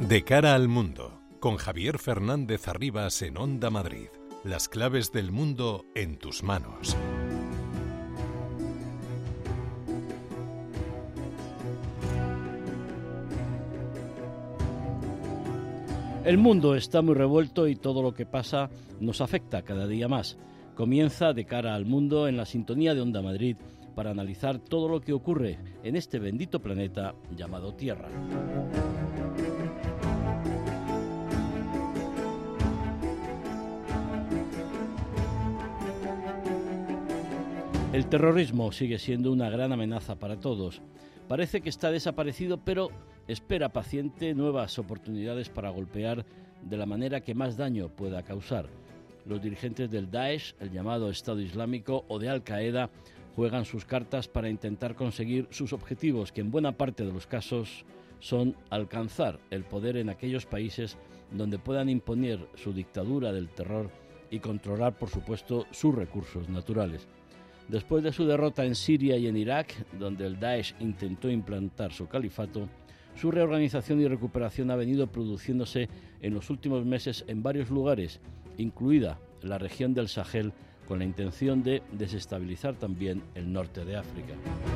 De cara al mundo, con Javier Fernández Arribas en Onda Madrid. Las claves del mundo en tus manos. El mundo está muy revuelto y todo lo que pasa nos afecta cada día más. Comienza De cara al mundo en la sintonía de Onda Madrid para analizar todo lo que ocurre en este bendito planeta llamado Tierra. El terrorismo sigue siendo una gran amenaza para todos. Parece que está desaparecido, pero espera paciente nuevas oportunidades para golpear de la manera que más daño pueda causar. Los dirigentes del Daesh, el llamado Estado Islámico, o de Al-Qaeda, juegan sus cartas para intentar conseguir sus objetivos, que en buena parte de los casos son alcanzar el poder en aquellos países donde puedan imponer su dictadura del terror y controlar, por supuesto, sus recursos naturales. Después de su derrota en Siria y en Irak, donde el Daesh intentó implantar su califato, su reorganización y recuperación ha venido produciéndose en los últimos meses en varios lugares, incluida la región del Sahel, con la intención de desestabilizar también el norte de África.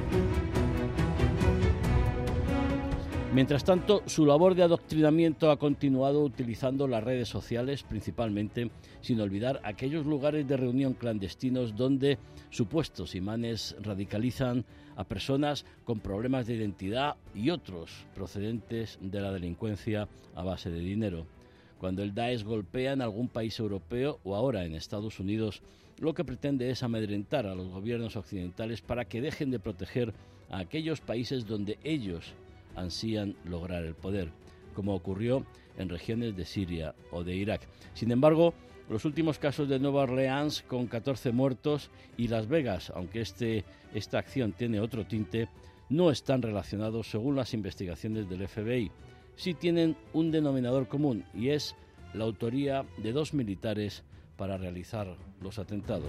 Mientras tanto, su labor de adoctrinamiento ha continuado utilizando las redes sociales principalmente, sin olvidar aquellos lugares de reunión clandestinos donde supuestos imanes radicalizan a personas con problemas de identidad y otros procedentes de la delincuencia a base de dinero. Cuando el Daesh golpea en algún país europeo o ahora en Estados Unidos, lo que pretende es amedrentar a los gobiernos occidentales para que dejen de proteger a aquellos países donde ellos ansían lograr el poder, como ocurrió en regiones de Siria o de Irak. Sin embargo, los últimos casos de Nueva Orleans, con 14 muertos, y Las Vegas, aunque esta acción tiene otro tinte, no están relacionados según las investigaciones del FBI. Sí tienen un denominador común, y es la autoría de 2 militares para realizar los atentados.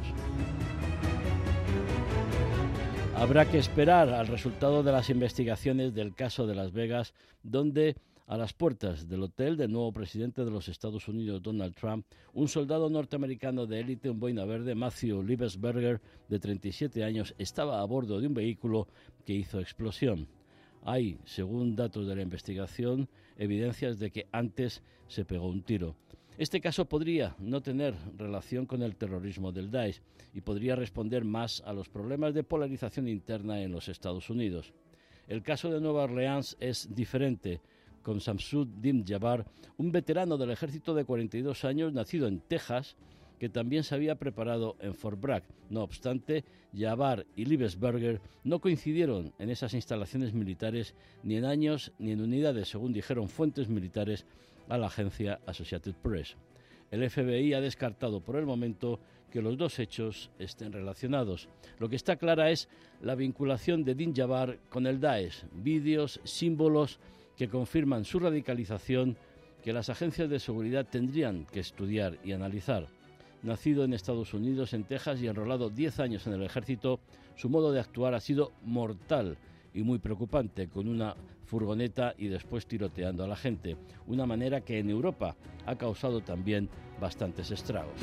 Habrá que esperar al resultado de las investigaciones del caso de Las Vegas, donde, a las puertas del hotel del nuevo presidente de los Estados Unidos, Donald Trump, un soldado norteamericano de élite, un boina verde, Matthew Liebesberger, de 37 años, estaba a bordo de un vehículo que hizo explosión. Hay, según datos de la investigación, evidencias de que antes se pegó un tiro. Este caso podría no tener relación con el terrorismo del Daesh y podría responder más a los problemas de polarización interna en los Estados Unidos. El caso de Nueva Orleans es diferente, con Shamsud-Din Jabbar, un veterano del ejército de 42 años, nacido en Texas, que también se había preparado en Fort Bragg. No obstante, Jabbar y Liebesberger no coincidieron en esas instalaciones militares ni en años ni en unidades, según dijeron fuentes militares a la agencia Associated Press. El FBI ha descartado por el momento que los dos hechos estén relacionados. Lo que está clara es la vinculación de Din Jabbar con el Daesh, vídeos, símbolos que confirman su radicalización, que las agencias de seguridad tendrían que estudiar y analizar. Nacido en Estados Unidos, en Texas, y enrolado 10 años en el ejército, su modo de actuar ha sido mortal y muy preocupante, con una furgoneta y después tiroteando a la gente, una manera que en Europa ha causado también bastantes estragos.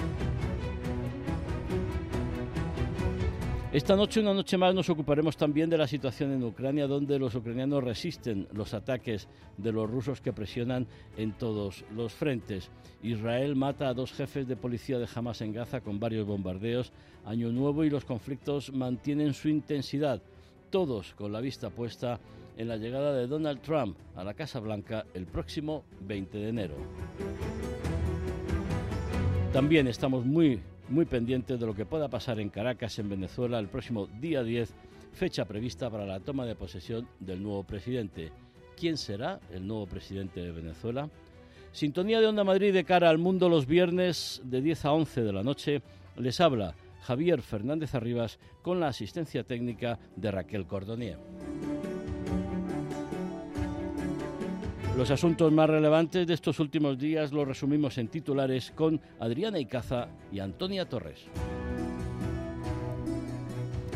Esta noche, una noche más, nos ocuparemos también de la situación en Ucrania, donde los ucranianos resisten los ataques de los rusos que presionan en todos los frentes. Israel mata a 2 jefes de policía de Hamas en Gaza con varios bombardeos. Año Nuevo y los conflictos mantienen su intensidad, todos con la vista puesta en la llegada de Donald Trump a la Casa Blanca el próximo 20 de enero. También estamos muy pendientes de lo que pueda pasar en Caracas, en Venezuela, el próximo día 10, fecha prevista para la toma de posesión del nuevo presidente. ¿Quién será el nuevo presidente de Venezuela? Sintonía de Onda Madrid de cara al mundo los viernes de 10 a 11 de la noche. Les habla Javier Fernández Arribas con la asistencia técnica de Raquel Cordonier. Los asuntos más relevantes de estos últimos días los resumimos en titulares con Adriana Icaza y Antonia Torres.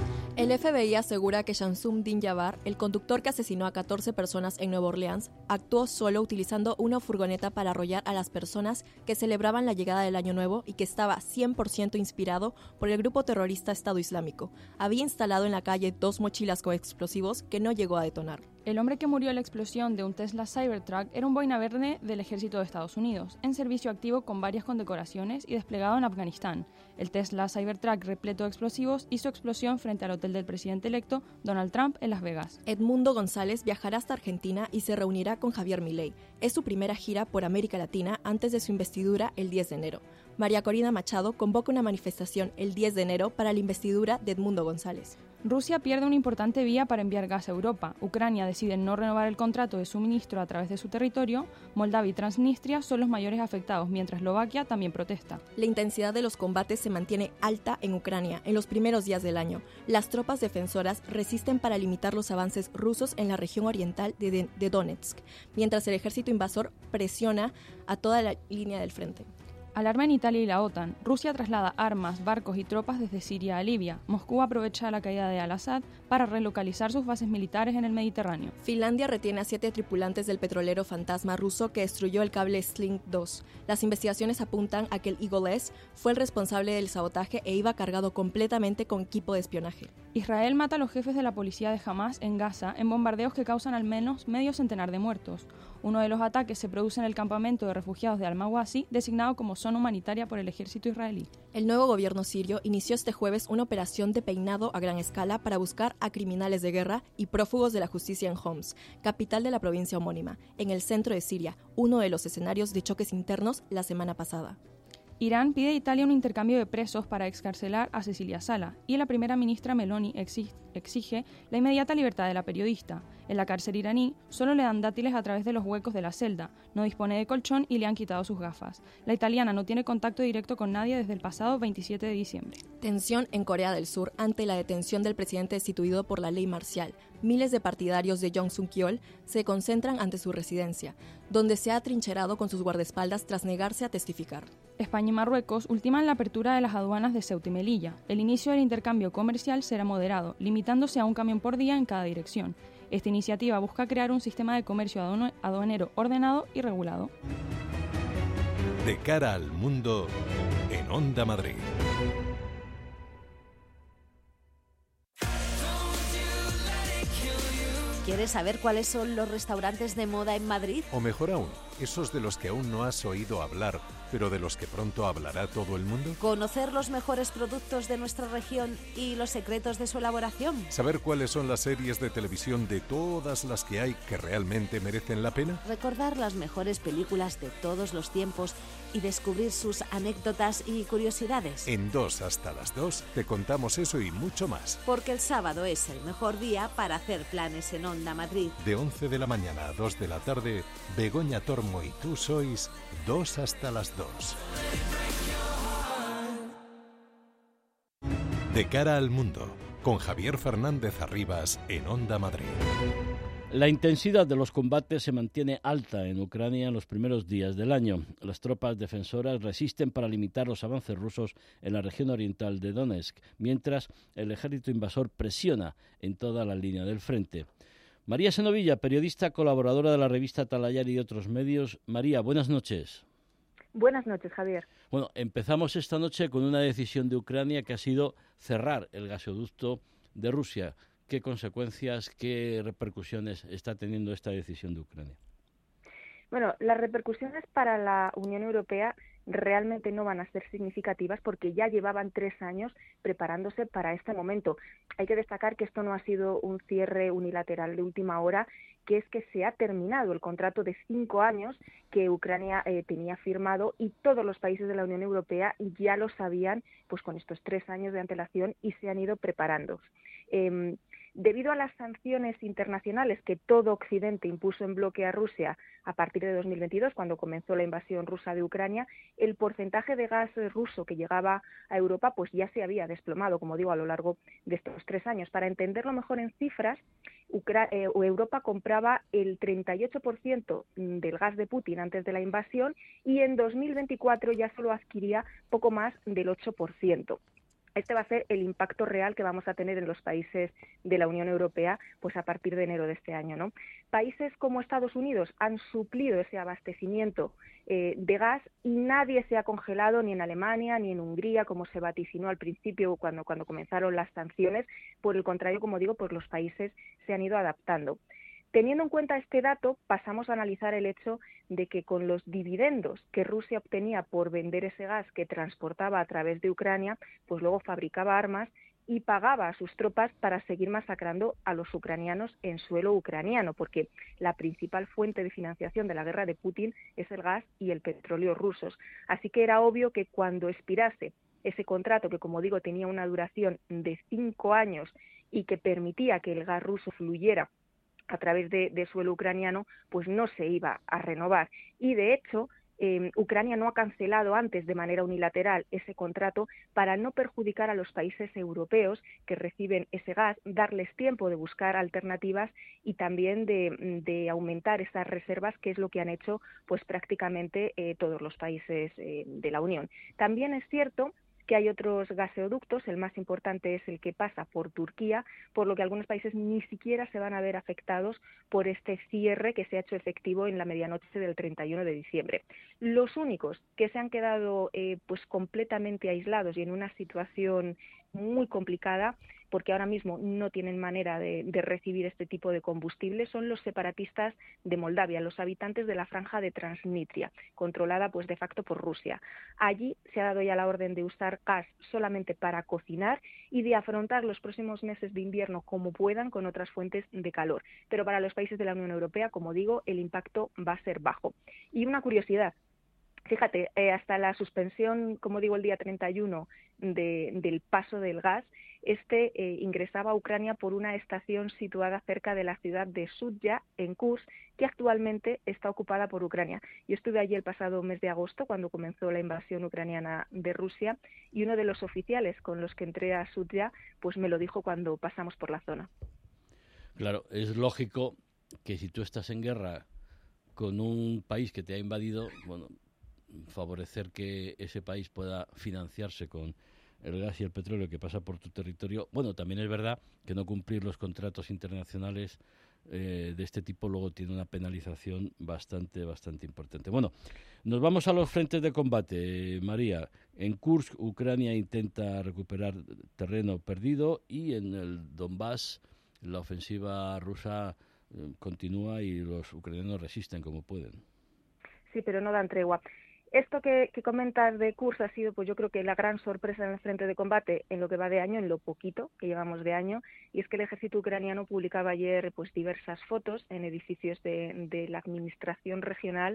El FBI asegura que Shamsum Din Jabbar, el conductor que asesinó a 14 personas en Nueva Orleans, actuó solo utilizando una furgoneta para arrollar a las personas que celebraban la llegada del Año Nuevo y que estaba 100% inspirado por el grupo terrorista Estado Islámico. Había instalado en la calle 2 mochilas con explosivos que no llegó a detonar. El hombre que murió en la explosión de un Tesla Cybertruck era un boina verde del ejército de Estados Unidos, en servicio activo con varias condecoraciones y desplegado en Afganistán. El Tesla Cybertruck repleto de explosivos hizo explosión frente al hotel del presidente electo Donald Trump en Las Vegas. Edmundo González viajará hasta Argentina y se reunirá con Javier Milei. Es su primera gira por América Latina antes de su investidura el 10 de enero. María Corina Machado convoca una manifestación el 10 de enero para la investidura de Edmundo González. Rusia pierde una importante vía para enviar gas a Europa. Ucrania decide no renovar el contrato de suministro a través de su territorio. Moldavia y Transnistria son los mayores afectados, mientras Eslovaquia también protesta. La intensidad de los combates se mantiene alta en Ucrania en los primeros días del año. Las tropas defensoras resisten para limitar los avances rusos en la región oriental de Donetsk, mientras el ejército invasor presiona a toda la línea del frente. Alarma en Italia y la OTAN. Rusia traslada armas, barcos y tropas desde Siria a Libia. Moscú aprovecha la caída de Al-Assad para relocalizar sus bases militares en el Mediterráneo. Finlandia retiene a 7 tripulantes del petrolero fantasma ruso que destruyó el cable Sling 2. Las investigaciones apuntan a que el Eagle S fue el responsable del sabotaje e iba cargado completamente con equipo de espionaje. Israel mata a los jefes de la policía de Hamas en Gaza en bombardeos que causan al menos medio centenar de muertos. Uno de los ataques se produce en el campamento de refugiados de Al-Mawasi, designado como zona humanitaria por el ejército israelí. El nuevo gobierno sirio inició este jueves una operación de peinado a gran escala para buscar a criminales de guerra y prófugos de la justicia en Homs, capital de la provincia homónima, en el centro de Siria, uno de los escenarios de choques internos la semana pasada. Irán pide a Italia un intercambio de presos para excarcelar a Cecilia Sala y la primera ministra Meloni exige la inmediata libertad de la periodista. En la cárcel iraní solo le dan dátiles a través de los huecos de la celda, no dispone de colchón y le han quitado sus gafas. La italiana no tiene contacto directo con nadie desde el pasado 27 de diciembre. Tensión en Corea del Sur ante la detención del presidente destituido por la ley marcial. Miles de partidarios de Jong Suk-yeol se concentran ante su residencia, donde se ha atrincherado con sus guardaespaldas tras negarse a testificar. España y Marruecos ultiman la apertura de las aduanas de Ceuta y Melilla. El inicio del intercambio comercial será moderado, limitándose a un camión por día en cada dirección. Esta iniciativa busca crear un sistema de comercio aduanero ordenado y regulado. De cara al mundo, en Onda Madrid. ¿Quieres saber cuáles son los restaurantes de moda en Madrid? O mejor aún, esos de los que aún no has oído hablar, pero de los que pronto hablará todo el mundo. ¿Conocer los mejores productos de nuestra región y los secretos de su elaboración? ¿Saber cuáles son las series de televisión de todas las que hay que realmente merecen la pena? Recordar las mejores películas de todos los tiempos y descubrir sus anécdotas y curiosidades. En 2 hasta las 2 te contamos eso y mucho más. Porque el sábado es el mejor día para hacer planes en Onda Madrid. De 11 de la mañana a 2 de la tarde, Begoña Tormo y tú sois 2 hasta las 2. De cara al mundo, con Javier Fernández Arribas en Onda Madrid. La intensidad de los combates se mantiene alta en Ucrania en los primeros días del año. Las tropas defensoras resisten para limitar los avances rusos en la región oriental de Donetsk, mientras el ejército invasor presiona en toda la línea del frente. María Senovilla, periodista colaboradora de la revista Talayar y otros medios. María, buenas noches. Buenas noches, Javier. Bueno, empezamos esta noche con una decisión de Ucrania que ha sido cerrar el gasoducto de Rusia. ¿Qué consecuencias, qué repercusiones está teniendo esta decisión de Ucrania? Bueno, las repercusiones para la Unión Europea realmente no van a ser significativas porque ya llevaban 3 años preparándose para este momento. Hay que destacar que esto no ha sido un cierre unilateral de última hora, que es que se ha terminado el contrato de 5 años que Ucrania tenía firmado y todos los países de la Unión Europea ya lo sabían pues con estos 3 años de antelación y se han ido preparando. Debido a las sanciones internacionales que todo Occidente impuso en bloque a Rusia a partir de 2022, cuando comenzó la invasión rusa de Ucrania, el porcentaje de gas ruso que llegaba a Europa pues ya se había desplomado, como digo, a lo largo de estos 3 años. Para entenderlo mejor en cifras, Europa compraba el 38% del gas de Putin antes de la invasión y en 2024 ya solo adquiría poco más del 8%. Este va a ser el impacto real que vamos a tener en los países de la Unión Europea pues a partir de enero de este año, ¿no? Países como Estados Unidos han suplido ese abastecimiento de gas y nadie se ha congelado ni en Alemania ni en Hungría, como se vaticinó al principio cuando comenzaron las sanciones. Por el contrario, como digo, pues los países se han ido adaptando. Teniendo en cuenta este dato, pasamos a analizar el hecho de que con los dividendos que Rusia obtenía por vender ese gas que transportaba a través de Ucrania, pues luego fabricaba armas y pagaba a sus tropas para seguir masacrando a los ucranianos en suelo ucraniano, porque la principal fuente de financiación de la guerra de Putin es el gas y el petróleo rusos. Así que era obvio que cuando expirase ese contrato, que como digo tenía una duración de 5 años y que permitía que el gas ruso fluyera a través de suelo ucraniano, pues no se iba a renovar. Y de hecho, Ucrania no ha cancelado antes de manera unilateral ese contrato para no perjudicar a los países europeos que reciben ese gas, darles tiempo de buscar alternativas y también de aumentar esas reservas, que es lo que han hecho pues prácticamente todos los países de la Unión. También es cierto que hay otros gaseoductos, el más importante es el que pasa por Turquía, por lo que algunos países ni siquiera se van a ver afectados por este cierre que se ha hecho efectivo en la medianoche del 31 de diciembre. Los únicos que se han quedado pues completamente aislados y en una situación muy complicada, porque ahora mismo no tienen manera de recibir este tipo de combustible, son los separatistas de Moldavia, los habitantes de la franja de Transnistria, controlada pues de facto por Rusia. Allí se ha dado ya la orden de usar gas solamente para cocinar y de afrontar los próximos meses de invierno como puedan con otras fuentes de calor. Pero para los países de la Unión Europea, como digo, el impacto va a ser bajo. Y una curiosidad, fíjate, hasta la suspensión, como digo, el día 31 del paso del gas, ingresaba a Ucrania por una estación situada cerca de la ciudad de Sudya, en Kursk, que actualmente está ocupada por Ucrania. Yo estuve allí el pasado mes de agosto, cuando comenzó la invasión ucraniana de Rusia, y uno de los oficiales con los que entré a Sudya, pues me lo dijo cuando pasamos por la zona. Claro, es lógico que si tú estás en guerra con un país que te ha invadido, bueno, favorecer que ese país pueda financiarse con el gas y el petróleo que pasa por tu territorio. Bueno, también es verdad que no cumplir los contratos internacionales de este tipo luego tiene una penalización bastante importante. Bueno, nos vamos a los frentes de combate, María. En Kursk, Ucrania intenta recuperar terreno perdido y en el Donbass la ofensiva rusa continúa y los ucranianos resisten como pueden. Sí, pero no dan tregua. Esto que comentas de Kursk ha sido, pues yo creo que la gran sorpresa en el frente de combate en lo que va de año, en lo poquito que llevamos de año, y es que el ejército ucraniano publicaba ayer pues diversas fotos en edificios de la administración regional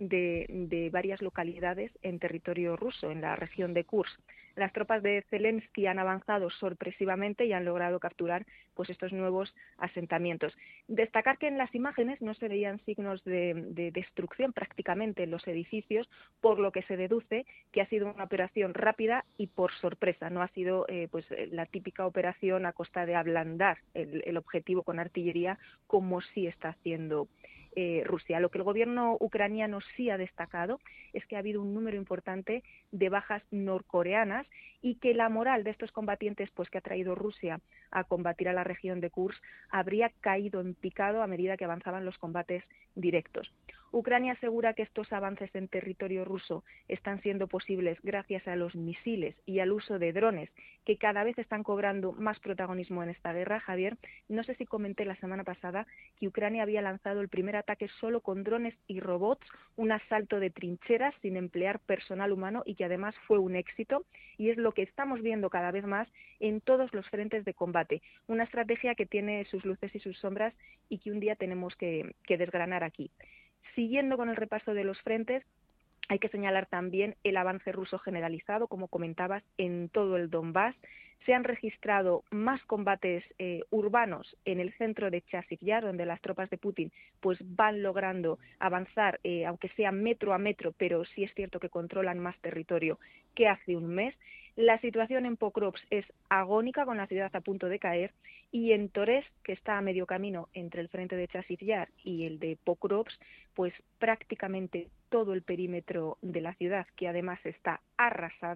de varias localidades en territorio ruso, en la región de Kursk. Las tropas de Zelensky han avanzado sorpresivamente y han logrado capturar pues estos nuevos asentamientos. Destacar que en las imágenes no se veían signos de destrucción prácticamente en los edificios, por lo que se deduce que ha sido una operación rápida y por sorpresa. No ha sido pues la típica operación a costa de ablandar el objetivo con artillería, como sí está haciendo Rusia. Lo que el gobierno ucraniano sí ha destacado es que ha habido un número importante de bajas norcoreanas y que la moral de estos combatientes pues que ha traído Rusia a combatir a la región de Kursk habría caído en picado a medida que avanzaban los combates directos. Ucrania asegura que estos avances en territorio ruso están siendo posibles gracias a los misiles y al uso de drones, que cada vez están cobrando más protagonismo en esta guerra. Javier, no sé si comenté la semana pasada que Ucrania había lanzado el primer ataque solo con drones y robots, un asalto de trincheras sin emplear personal humano y que además fue un éxito, y es lo que estamos viendo cada vez más en todos los frentes de combate. Una estrategia que tiene sus luces y sus sombras y que un día tenemos que desgranar aquí. Siguiendo con el repaso de los frentes, hay que señalar también el avance ruso generalizado, como comentabas, en todo el Donbass. Se han registrado más combates urbanos en el centro de Chasiv Yar, donde las tropas de Putin pues van logrando avanzar, aunque sea metro a metro, pero sí es cierto que controlan más territorio que hace un mes. La situación en Pokrovsk es agónica, con la ciudad a punto de caer, y en Torez, que está a medio camino entre el frente de Chasiv Yar y el de Pokrovsk, pues prácticamente todo el perímetro de la ciudad, que además está arrasada,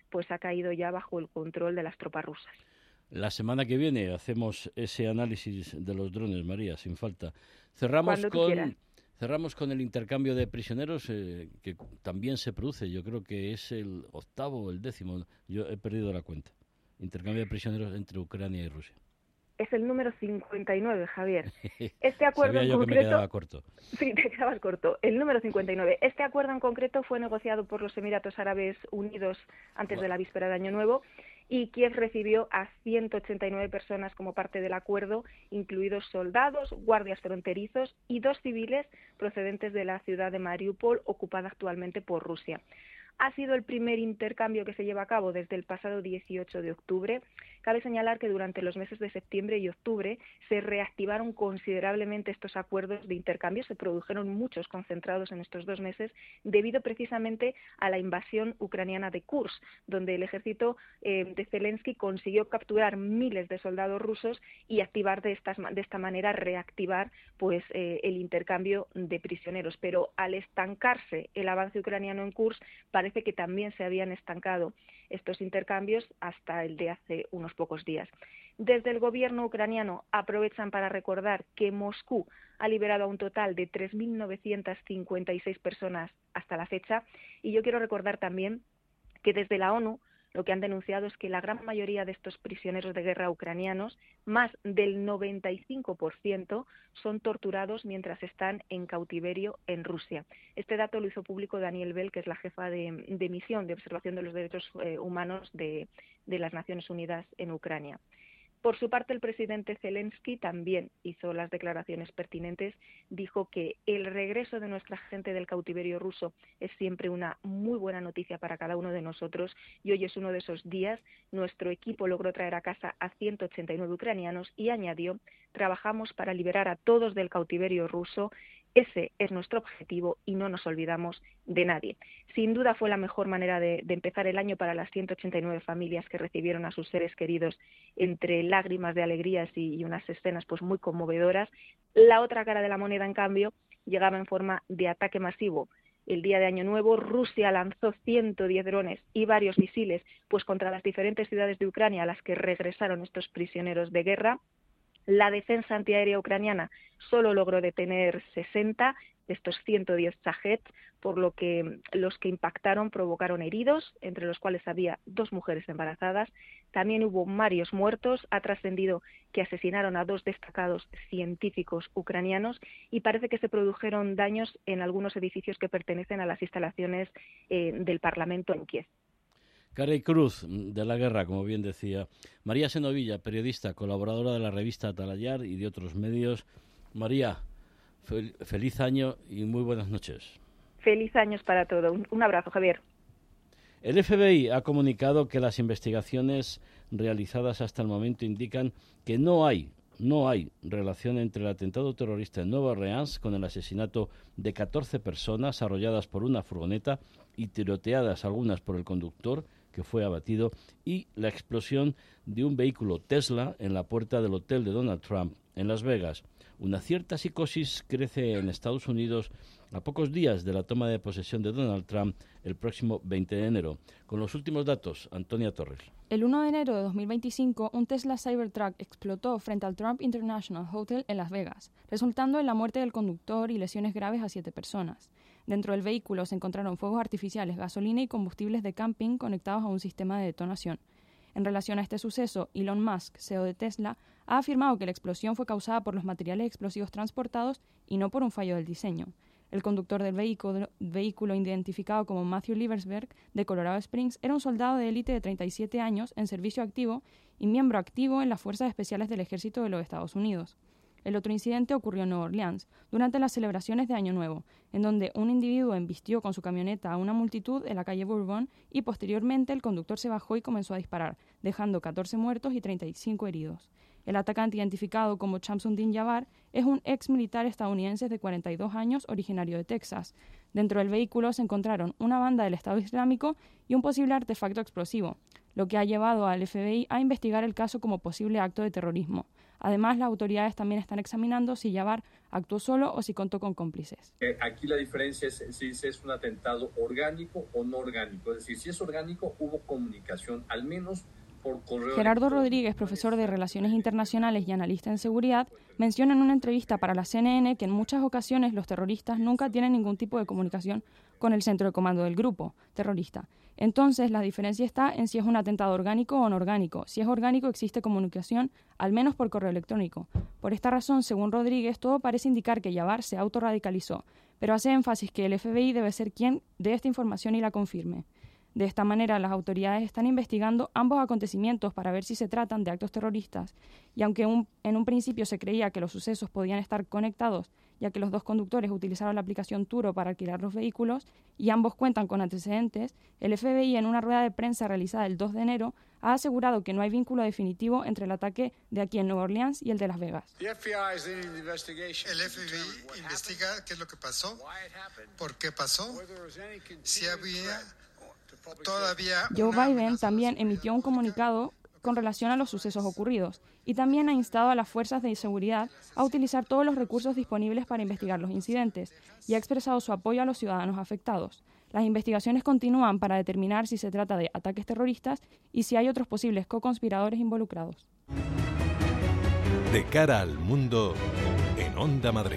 pues ha caído ya bajo el control de las tropas rusas. La semana que viene hacemos ese análisis de los drones, María, sin falta. Cerramos con el intercambio de prisioneros que también se produce. Yo creo que es el 8º o el 10º. Yo he perdido la cuenta. Intercambio de prisioneros entre Ucrania y Rusia. Es el número 59, Javier. Este acuerdo Sabía yo en concreto, que me quedaba corto. Sí, te quedabas corto. El número 59. Este acuerdo en concreto fue negociado por los Emiratos Árabes Unidos antes de la víspera de Año Nuevo y Kiev recibió a 189 personas como parte del acuerdo, incluidos soldados, guardias fronterizos y 2 civiles procedentes de la ciudad de Mariupol, ocupada actualmente por Rusia. Ha sido el primer intercambio que se lleva a cabo desde el pasado 18 de octubre. Cabe señalar que durante los meses de septiembre y octubre se reactivaron considerablemente estos acuerdos de intercambio. Se produjeron muchos concentrados en estos 2 meses debido precisamente a la invasión ucraniana de Kursk, donde el ejército de Zelensky consiguió capturar miles de soldados rusos y activar de esta manera, reactivar pues el intercambio de prisioneros. Pero al estancarse el avance ucraniano en Kursk, parece que también se habían estancado estos intercambios hasta el de hace unos pocos días. Desde el gobierno ucraniano aprovechan para recordar que Moscú ha liberado a un total de 3.956 personas hasta la fecha, y yo quiero recordar también que desde la ONU lo que han denunciado es que la gran mayoría de estos prisioneros de guerra ucranianos, más del 95%, son torturados mientras están en cautiverio en Rusia. Este dato lo hizo público Daniel Bell, que es la jefa de misión de observación de los derechos humanos de las Naciones Unidas en Ucrania. Por su parte, el presidente Zelensky también hizo las declaraciones pertinentes. Dijo que el regreso de nuestra gente del cautiverio ruso es siempre una muy buena noticia para cada uno de nosotros, y hoy es uno de esos días. Nuestro equipo logró traer a casa a 189 ucranianos y añadió: trabajamos para liberar a todos del cautiverio ruso. Ese es nuestro objetivo y no nos olvidamos de nadie. Sin duda fue la mejor manera de empezar el año para las 189 familias que recibieron a sus seres queridos entre lágrimas de alegrías y unas escenas pues muy conmovedoras. La otra cara de la moneda, en cambio, llegaba en forma de ataque masivo. El día de Año Nuevo, Rusia lanzó 110 drones y varios misiles pues contra las diferentes ciudades de Ucrania a las que regresaron estos prisioneros de guerra. La defensa antiaérea ucraniana solo logró detener 60 de estos 110 Shaheds, por lo que los que impactaron provocaron heridos, entre los cuales había 2 mujeres embarazadas. También hubo varios muertos. Ha trascendido que asesinaron a 2 destacados científicos ucranianos y parece que se produjeron daños en algunos edificios que pertenecen a las instalaciones del Parlamento en Kiev. Cara y cruz de la guerra, como bien decía. María Senovilla, periodista, colaboradora de la revista Atalayar y de otros medios. María, feliz año y muy buenas noches. Feliz años para todos. Un abrazo, Javier. El FBI ha comunicado que las investigaciones realizadas hasta el momento indican que no hay relación entre el atentado terrorista en Nueva Orleans con el asesinato de 14 personas arrolladas por una furgoneta y tiroteadas algunas por el conductor, que fue abatido, y la explosión de un vehículo Tesla en la puerta del hotel de Donald Trump en Las Vegas. Una cierta psicosis crece en Estados Unidos a pocos días de la toma de posesión de Donald Trump el próximo 20 de enero. Con los últimos datos, Antonia Torres. El 1 de enero de 2025, un Tesla Cybertruck explotó frente al Trump International Hotel en Las Vegas, resultando en la muerte del conductor y lesiones graves a 7 personas. Dentro del vehículo se encontraron fuegos artificiales, gasolina y combustibles de camping conectados a un sistema de detonación. En relación a este suceso, Elon Musk, CEO de Tesla, ha afirmado que la explosión fue causada por los materiales explosivos transportados y no por un fallo del diseño. El conductor del vehículo identificado como Matthew Liebersberg, de Colorado Springs, era un soldado de élite de 37 años en servicio activo y miembro activo en las Fuerzas Especiales del Ejército de los Estados Unidos. El otro incidente ocurrió en Nueva Orleans, durante las celebraciones de Año Nuevo, en donde un individuo embistió con su camioneta a una multitud en la calle Bourbon y posteriormente el conductor se bajó y comenzó a disparar, dejando 14 muertos y 35 heridos. El atacante, identificado como Shamsuddin Jabbar, es un ex militar estadounidense de 42 años originario de Texas. Dentro del vehículo se encontraron una banda del Estado Islámico y un posible artefacto explosivo, lo que ha llevado al FBI a investigar el caso como posible acto de terrorismo. Además, las autoridades también están examinando si Yavar actuó solo o si contó con cómplices. Aquí la diferencia es si es un atentado orgánico o no orgánico. Es decir, si es orgánico, hubo comunicación, al menos por correo. Gerardo Rodríguez, profesor de Relaciones Internacionales y analista en seguridad, menciona en una entrevista para la CNN que en muchas ocasiones los terroristas nunca tienen ningún tipo de comunicación con el centro de comando del grupo terrorista. Entonces, la diferencia está en si es un atentado orgánico o no orgánico. Si es orgánico, existe comunicación, al menos por correo electrónico. Por esta razón, según Rodríguez, todo parece indicar que Yavar se autorradicalizó, pero hace énfasis que el FBI debe ser quien dé esta información y la confirme. De esta manera, las autoridades están investigando ambos acontecimientos para ver si se tratan de actos terroristas, y aunque en un principio se creía que los sucesos podían estar conectados, ya que los dos conductores utilizaron la aplicación Turo para alquilar los vehículos y ambos cuentan con antecedentes, el FBI en una rueda de prensa realizada el 2 de enero ha asegurado que no hay vínculo definitivo entre el ataque de aquí en Nueva Orleans y el de Las Vegas. El FBI investiga qué es lo que pasó, por qué pasó, si había todavía... Joe Biden también emitió un comunicado con relación a los sucesos ocurridos y también ha instado a las fuerzas de seguridad a utilizar todos los recursos disponibles para investigar los incidentes y ha expresado su apoyo a los ciudadanos afectados. Las investigaciones continúan para determinar si se trata de ataques terroristas y si hay otros posibles co-conspiradores involucrados. De cara al mundo, en Onda Madrid.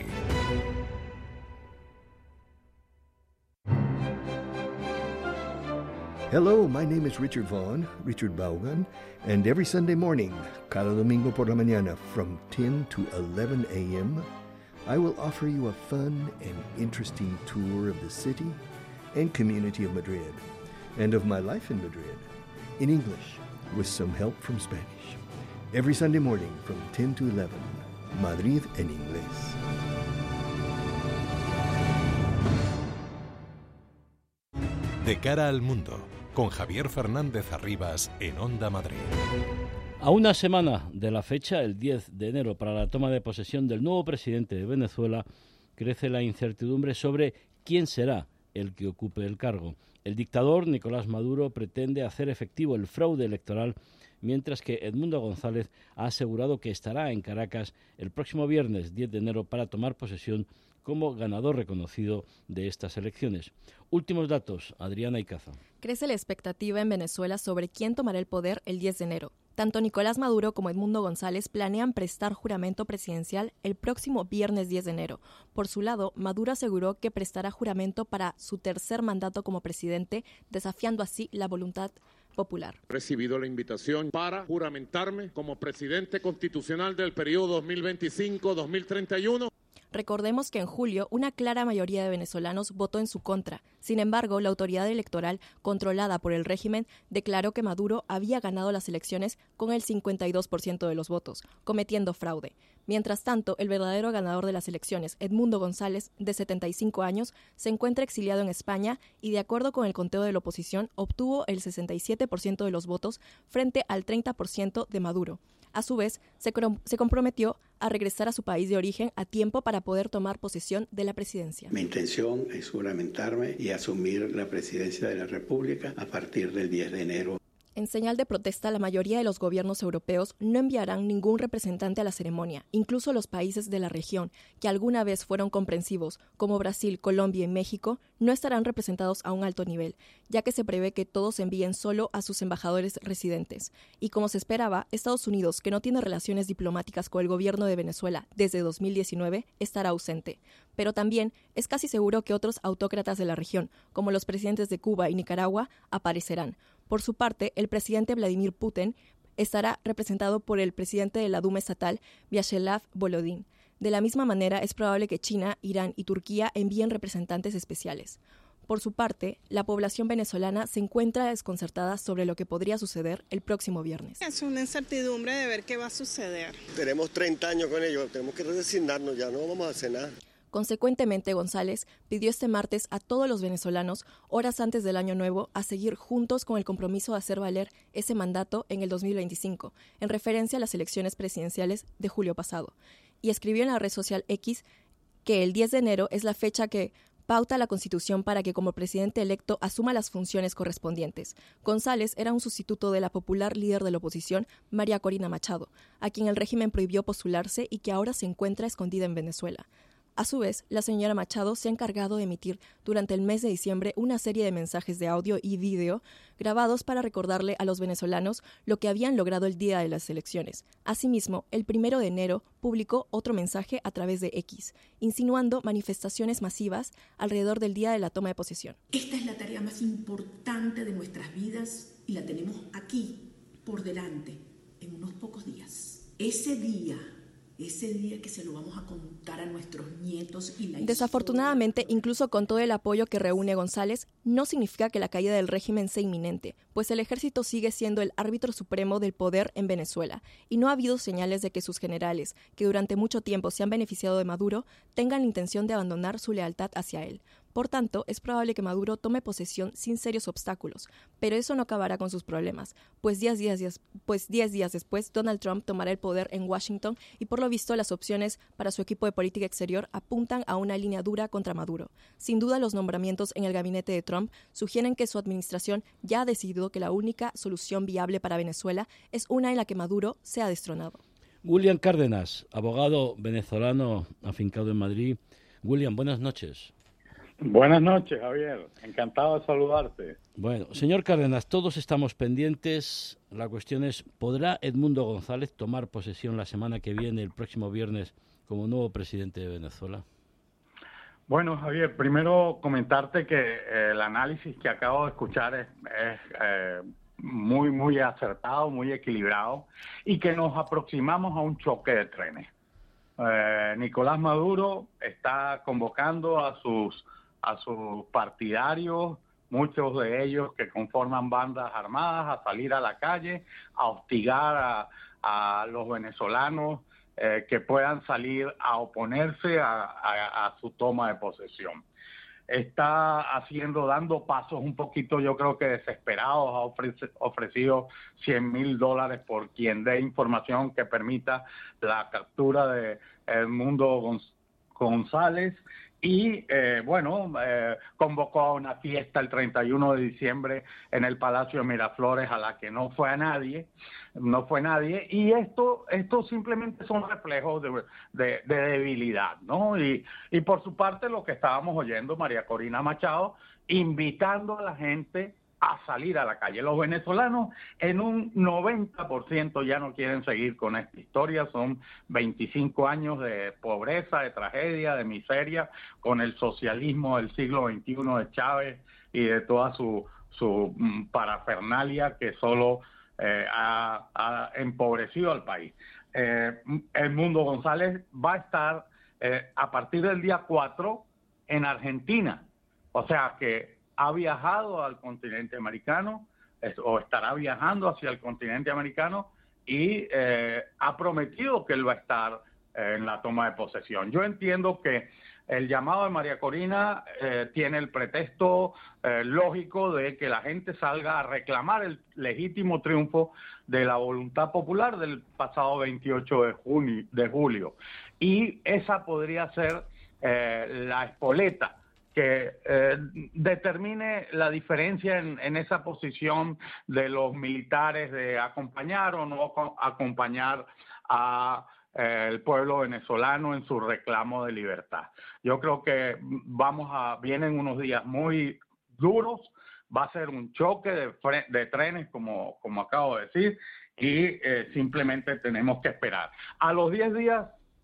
Hello, my name is Richard Vaughan, Richard Vaughan, and every Sunday morning, cada domingo por la mañana, from 10 to 11 a.m., I will offer you a fun and interesting tour of the city and community of Madrid, and of my life in Madrid, in English, with some help from Spanish. Every Sunday morning, from 10 to 11, Madrid en inglés. De cara al mundo, con Javier Fernández Arribas en Onda Madrid. A una semana de la fecha, el 10 de enero, para la toma de posesión del nuevo presidente de Venezuela, crece la incertidumbre sobre quién será el que ocupe el cargo. El dictador Nicolás Maduro pretende hacer efectivo el fraude electoral, mientras que Edmundo González ha asegurado que estará en Caracas el próximo viernes 10 de enero para tomar posesión como ganador reconocido de estas elecciones. Últimos datos, Adriana Icaza. Crece la expectativa en Venezuela sobre quién tomará el poder el 10 de enero. Tanto Nicolás Maduro como Edmundo González planean prestar juramento presidencial el próximo viernes 10 de enero. Por su lado, Maduro aseguró que prestará juramento para su tercer mandato como presidente, desafiando así la voluntad popular. He recibido la invitación para juramentarme como presidente constitucional del periodo 2025-2031. Recordemos que en julio una clara mayoría de venezolanos votó en su contra. Sin embargo, la autoridad electoral, controlada por el régimen, declaró que Maduro había ganado las elecciones con el 52% de los votos, cometiendo fraude. Mientras tanto, el verdadero ganador de las elecciones, Edmundo González, de 75 años, se encuentra exiliado en España y, de acuerdo con el conteo de la oposición, obtuvo el 67% de los votos frente al 30% de Maduro. A su vez, se comprometió a regresar a su país de origen a tiempo para poder tomar posesión de la presidencia. Mi intención es juramentarme y asumir la presidencia de la República a partir del 10 de enero. En señal de protesta, la mayoría de los gobiernos europeos no enviarán ningún representante a la ceremonia. Incluso los países de la región, que alguna vez fueron comprensivos, como Brasil, Colombia y México, no estarán representados a un alto nivel, ya que se prevé que todos envíen solo a sus embajadores residentes. Y como se esperaba, Estados Unidos, que no tiene relaciones diplomáticas con el gobierno de Venezuela desde 2019, estará ausente. Pero también es casi seguro que otros autócratas de la región, como los presidentes de Cuba y Nicaragua, aparecerán. Por su parte, el presidente Vladimir Putin estará representado por el presidente de la Duma estatal, Vyacheslav Volodin. De la misma manera, es probable que China, Irán y Turquía envíen representantes especiales. Por su parte, la población venezolana se encuentra desconcertada sobre lo que podría suceder el próximo viernes. Es una incertidumbre de ver qué va a suceder. Tenemos 30 años con ellos, tenemos que resignarnos, ya no vamos a hacer nada. Consecuentemente, González pidió este martes a todos los venezolanos, horas antes del Año Nuevo, a seguir juntos con el compromiso de hacer valer ese mandato en el 2025, en referencia a las elecciones presidenciales de julio pasado. Y escribió en la red social X que el 10 de enero es la fecha que pauta la Constitución para que como presidente electo asuma las funciones correspondientes. González era un sustituto de la popular líder de la oposición, María Corina Machado, a quien el régimen prohibió postularse y que ahora se encuentra escondida en Venezuela. A su vez, la señora Machado se ha encargado de emitir durante el mes de diciembre una serie de mensajes de audio y vídeo grabados para recordarle a los venezolanos lo que habían logrado el día de las elecciones. Asimismo, el 1 de enero publicó otro mensaje a través de X, insinuando manifestaciones masivas alrededor del día de la toma de posesión. Esta es la tarea más importante de nuestras vidas y la tenemos aquí, por delante, en unos pocos días. Ese día que se lo vamos a contar a nuestros nietos y la Desafortunadamente, incluso con todo el apoyo que reúne González, no significa que la caída del régimen sea inminente, pues el ejército sigue siendo el árbitro supremo del poder en Venezuela, y no ha habido señales de que sus generales, que durante mucho tiempo se han beneficiado de Maduro, tengan la intención de abandonar su lealtad hacia él. Por tanto, es probable que Maduro tome posesión sin serios obstáculos, pero eso no acabará con sus problemas, pues 10 días después Donald Trump tomará el poder en Washington y por lo visto las opciones para su equipo de política exterior apuntan a una línea dura contra Maduro. Sin duda, los nombramientos en el gabinete de Trump sugieren que su administración ya ha decidido que la única solución viable para Venezuela es una en la que Maduro sea destronado. William Cárdenas, abogado venezolano afincado en Madrid. William, buenas noches. Buenas noches, Javier. Encantado de saludarte. Bueno, señor Cárdenas, todos estamos pendientes. La cuestión es, ¿podrá Edmundo González tomar posesión la semana que viene, el próximo viernes, como nuevo presidente de Venezuela? Bueno, Javier, primero comentarte que el análisis que acabo de escuchar es muy acertado, muy equilibrado, y que nos aproximamos a un choque de trenes. Nicolás Maduro está convocando a sus partidarios, muchos de ellos que conforman bandas armadas, a salir a la calle, a hostigar a los venezolanos que puedan salir a oponerse a su toma de posesión. Está dando pasos un poquito, yo creo que desesperados, ha ofrecido $100,000 por quien dé información que permita la captura de Edmundo González y, convocó a una fiesta el 31 de diciembre en el Palacio de Miraflores a la que no fue nadie, y esto simplemente son reflejos de debilidad, ¿no? Y por su parte lo que estábamos oyendo, María Corina Machado, invitando a la gente a salir a la calle. Los venezolanos en un 90% ya no quieren seguir con esta historia, son 25 años de pobreza, de tragedia, de miseria, con el socialismo del siglo XXI de Chávez y de toda su parafernalia que solo ha empobrecido al país. Edmundo González va a estar a partir del día 4 en Argentina, o sea que ha viajado al continente americano o estará viajando hacia el continente americano y ha prometido que él va a estar en la toma de posesión. Yo entiendo que el llamado de María Corina tiene el pretexto lógico de que la gente salga a reclamar el legítimo triunfo de la voluntad popular del pasado 28 de julio. Y esa podría ser la espoleta que determine la diferencia en esa posición de los militares de acompañar o no acompañar a el pueblo venezolano en su reclamo de libertad. Yo creo que vienen unos días muy duros, va a ser un choque de trenes, como acabo de decir, y simplemente tenemos que esperar. A los 10 días,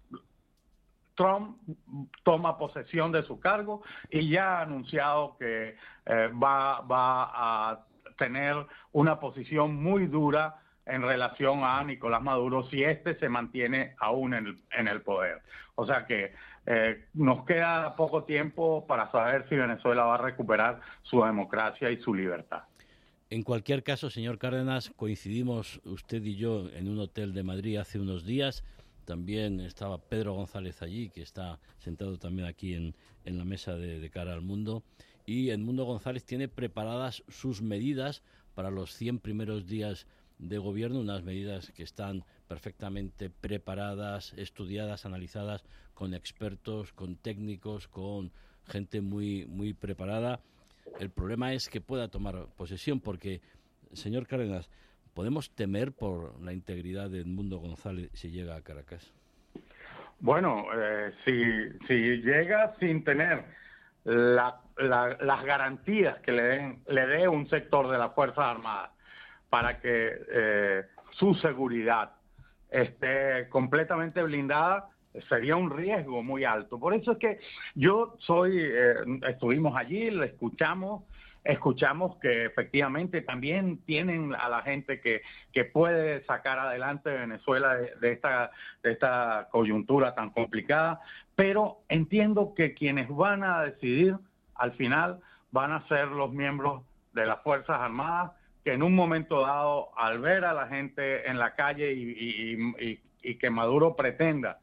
Trump toma posesión de su cargo y ya ha anunciado que va a tener una posición muy dura en relación a Nicolás Maduro si éste se mantiene aún en el poder. O sea que nos queda poco tiempo para saber si Venezuela va a recuperar su democracia y su libertad. En cualquier caso, señor Cárdenas, coincidimos usted y yo en un hotel de Madrid hace unos días. También estaba Pedro González allí, que está sentado también aquí en la mesa de cara al mundo. Y Edmundo González tiene preparadas sus medidas para los 100 primeros días de gobierno, unas medidas que están perfectamente preparadas, estudiadas, analizadas con expertos, con técnicos, con gente muy, muy preparada. El problema es que pueda tomar posesión, porque, señor Cárdenas, ¿podemos temer por la integridad de Edmundo González si llega a Caracas? Bueno, si llega sin tener las garantías que le dé un sector de las Fuerzas Armadas para que su seguridad esté completamente blindada, sería un riesgo muy alto. Por eso es que estuvimos allí, le escuchamos que efectivamente también tienen a la gente que puede sacar adelante Venezuela de esta coyuntura tan complicada, pero entiendo que quienes van a decidir al final van a ser los miembros de las Fuerzas Armadas, que en un momento dado, al ver a la gente en la calle y que Maduro pretenda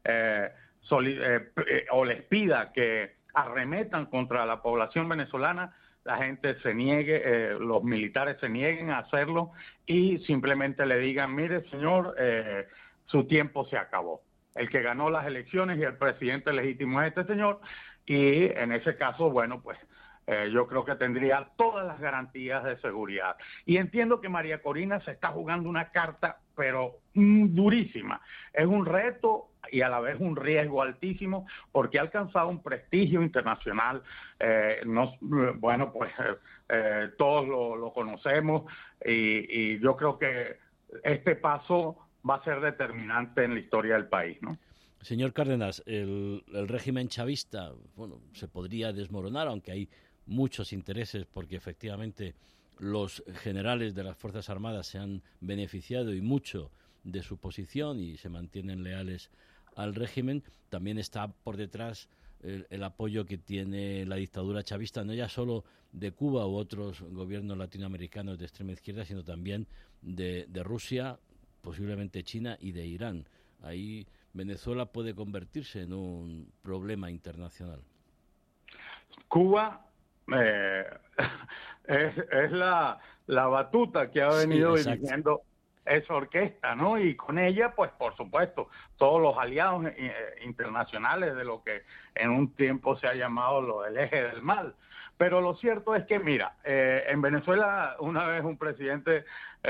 o les pida que arremetan contra la población venezolana, la gente se niegue, los militares se nieguen a hacerlo y simplemente le digan, mire señor, su tiempo se acabó. El que ganó las elecciones y el presidente legítimo es este señor, y en ese caso, bueno, pues yo creo que tendría todas las garantías de seguridad. Y entiendo que María Corina se está jugando una carta, pero durísima. Es un reto y a la vez un riesgo altísimo, porque ha alcanzado un prestigio internacional. Bueno, pues todos lo conocemos, y yo creo que este paso va a ser determinante en la historia del país, ¿no? Señor Cárdenas, el régimen chavista, bueno, se podría desmoronar, aunque hay muchos intereses, porque efectivamente los generales de las Fuerzas Armadas se han beneficiado y mucho de su posición y se mantienen leales al régimen. También está por detrás el apoyo que tiene la dictadura chavista, no ya solo de Cuba u otros gobiernos latinoamericanos de extrema izquierda, sino también de Rusia, posiblemente China y de Irán. Ahí Venezuela puede convertirse en un problema internacional. Cuba es la batuta que ha venido dirigiendo esa orquesta, ¿no? Y con ella, pues por supuesto, todos los aliados internacionales de lo que en un tiempo se ha llamado el eje del mal. Pero lo cierto es que, mira, en Venezuela una vez un presidente